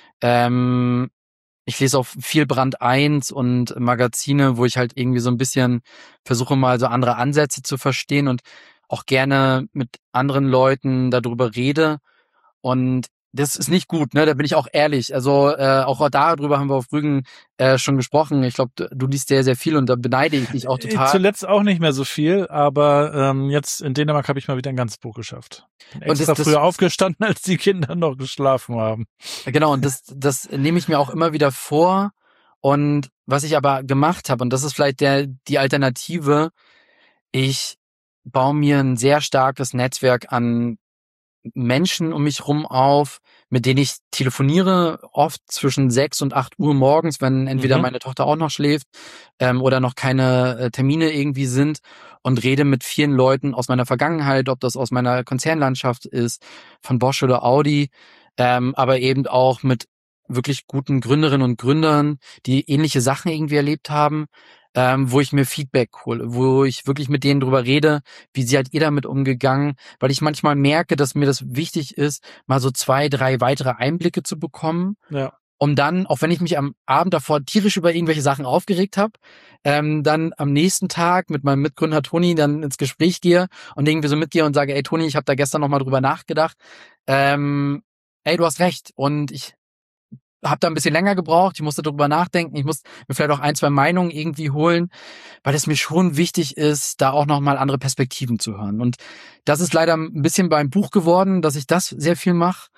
Ich lese auch viel Brand 1 und Magazine, wo ich halt irgendwie so ein bisschen versuche, mal so andere Ansätze zu verstehen und auch gerne mit anderen Leuten darüber rede. Und das ist nicht gut, ne? Da bin ich auch ehrlich. Also auch darüber haben wir auf Rügen schon gesprochen. Ich glaube, du liest sehr, sehr viel und da beneide ich dich auch total. Zuletzt auch nicht mehr so viel, aber jetzt in Dänemark habe ich mal wieder ein ganzes Buch geschafft. Bin extra früher aufgestanden, als die Kinder noch geschlafen haben. Genau, und das nehme ich mir auch immer wieder vor. Und was ich aber gemacht habe, und das ist vielleicht die Alternative, ich baue mir ein sehr starkes Netzwerk an Menschen um mich rum auf, mit denen ich telefoniere, oft zwischen 6 und 8 Uhr morgens, wenn entweder meine Tochter auch noch schläft oder noch keine Termine irgendwie sind und rede mit vielen Leuten aus meiner Vergangenheit, ob das aus meiner Konzernlandschaft ist, von Bosch oder Audi, aber eben auch mit wirklich guten Gründerinnen und Gründern, die ähnliche Sachen irgendwie erlebt haben, wo ich mir Feedback hole, wo ich wirklich mit denen drüber rede, wie seid ihr damit umgegangen, weil ich manchmal merke, dass mir das wichtig ist, mal so 2, 3 weitere Einblicke zu bekommen, um dann, auch wenn ich mich am Abend davor tierisch über irgendwelche Sachen aufgeregt habe, dann am nächsten Tag mit meinem Mitgründer Toni dann ins Gespräch gehe und irgendwie so mitgehe und sage, ey Toni, ich habe da gestern nochmal drüber nachgedacht, ey, du hast recht und ich habe da ein bisschen länger gebraucht, ich musste darüber nachdenken, ich muss mir vielleicht auch 1, 2 Meinungen irgendwie holen, weil es mir schon wichtig ist, da auch nochmal andere Perspektiven zu hören. Und das ist leider ein bisschen beim Buch geworden, dass ich das sehr viel mache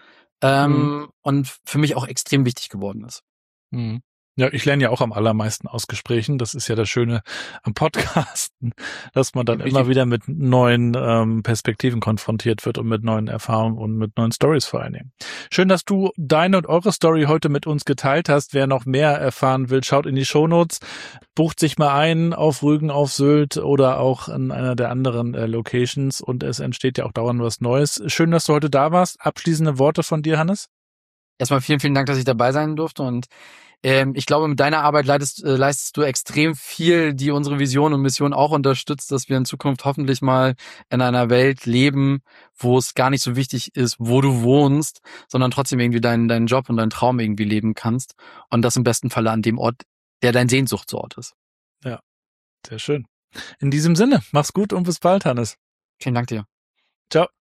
und für mich auch extrem wichtig geworden ist. Ja, ich lerne ja auch am allermeisten aus Gesprächen. Das ist ja das Schöne am Podcasten, dass man dann immer wieder mit neuen Perspektiven konfrontiert wird und mit neuen Erfahrungen und mit neuen Stories vor allen Dingen. Schön, dass du deine und eure Story heute mit uns geteilt hast. Wer noch mehr erfahren will, schaut in die Shownotes, bucht sich mal ein auf Rügen, auf Sylt oder auch in einer der anderen Locations und es entsteht ja auch dauernd was Neues. Schön, dass du heute da warst. Abschließende Worte von dir, Hannes? Erstmal vielen Dank, dass ich dabei sein durfte und ich glaube, mit deiner Arbeit leistest du extrem viel, die unsere Vision und Mission auch unterstützt, dass wir in Zukunft hoffentlich mal in einer Welt leben, wo es gar nicht so wichtig ist, wo du wohnst, sondern trotzdem irgendwie deinen Job und deinen Traum irgendwie leben kannst und das im besten Falle an dem Ort, der dein Sehnsuchtsort ist. Ja, sehr schön. In diesem Sinne, mach's gut und bis bald, Hannes. Vielen Dank dir. Ciao.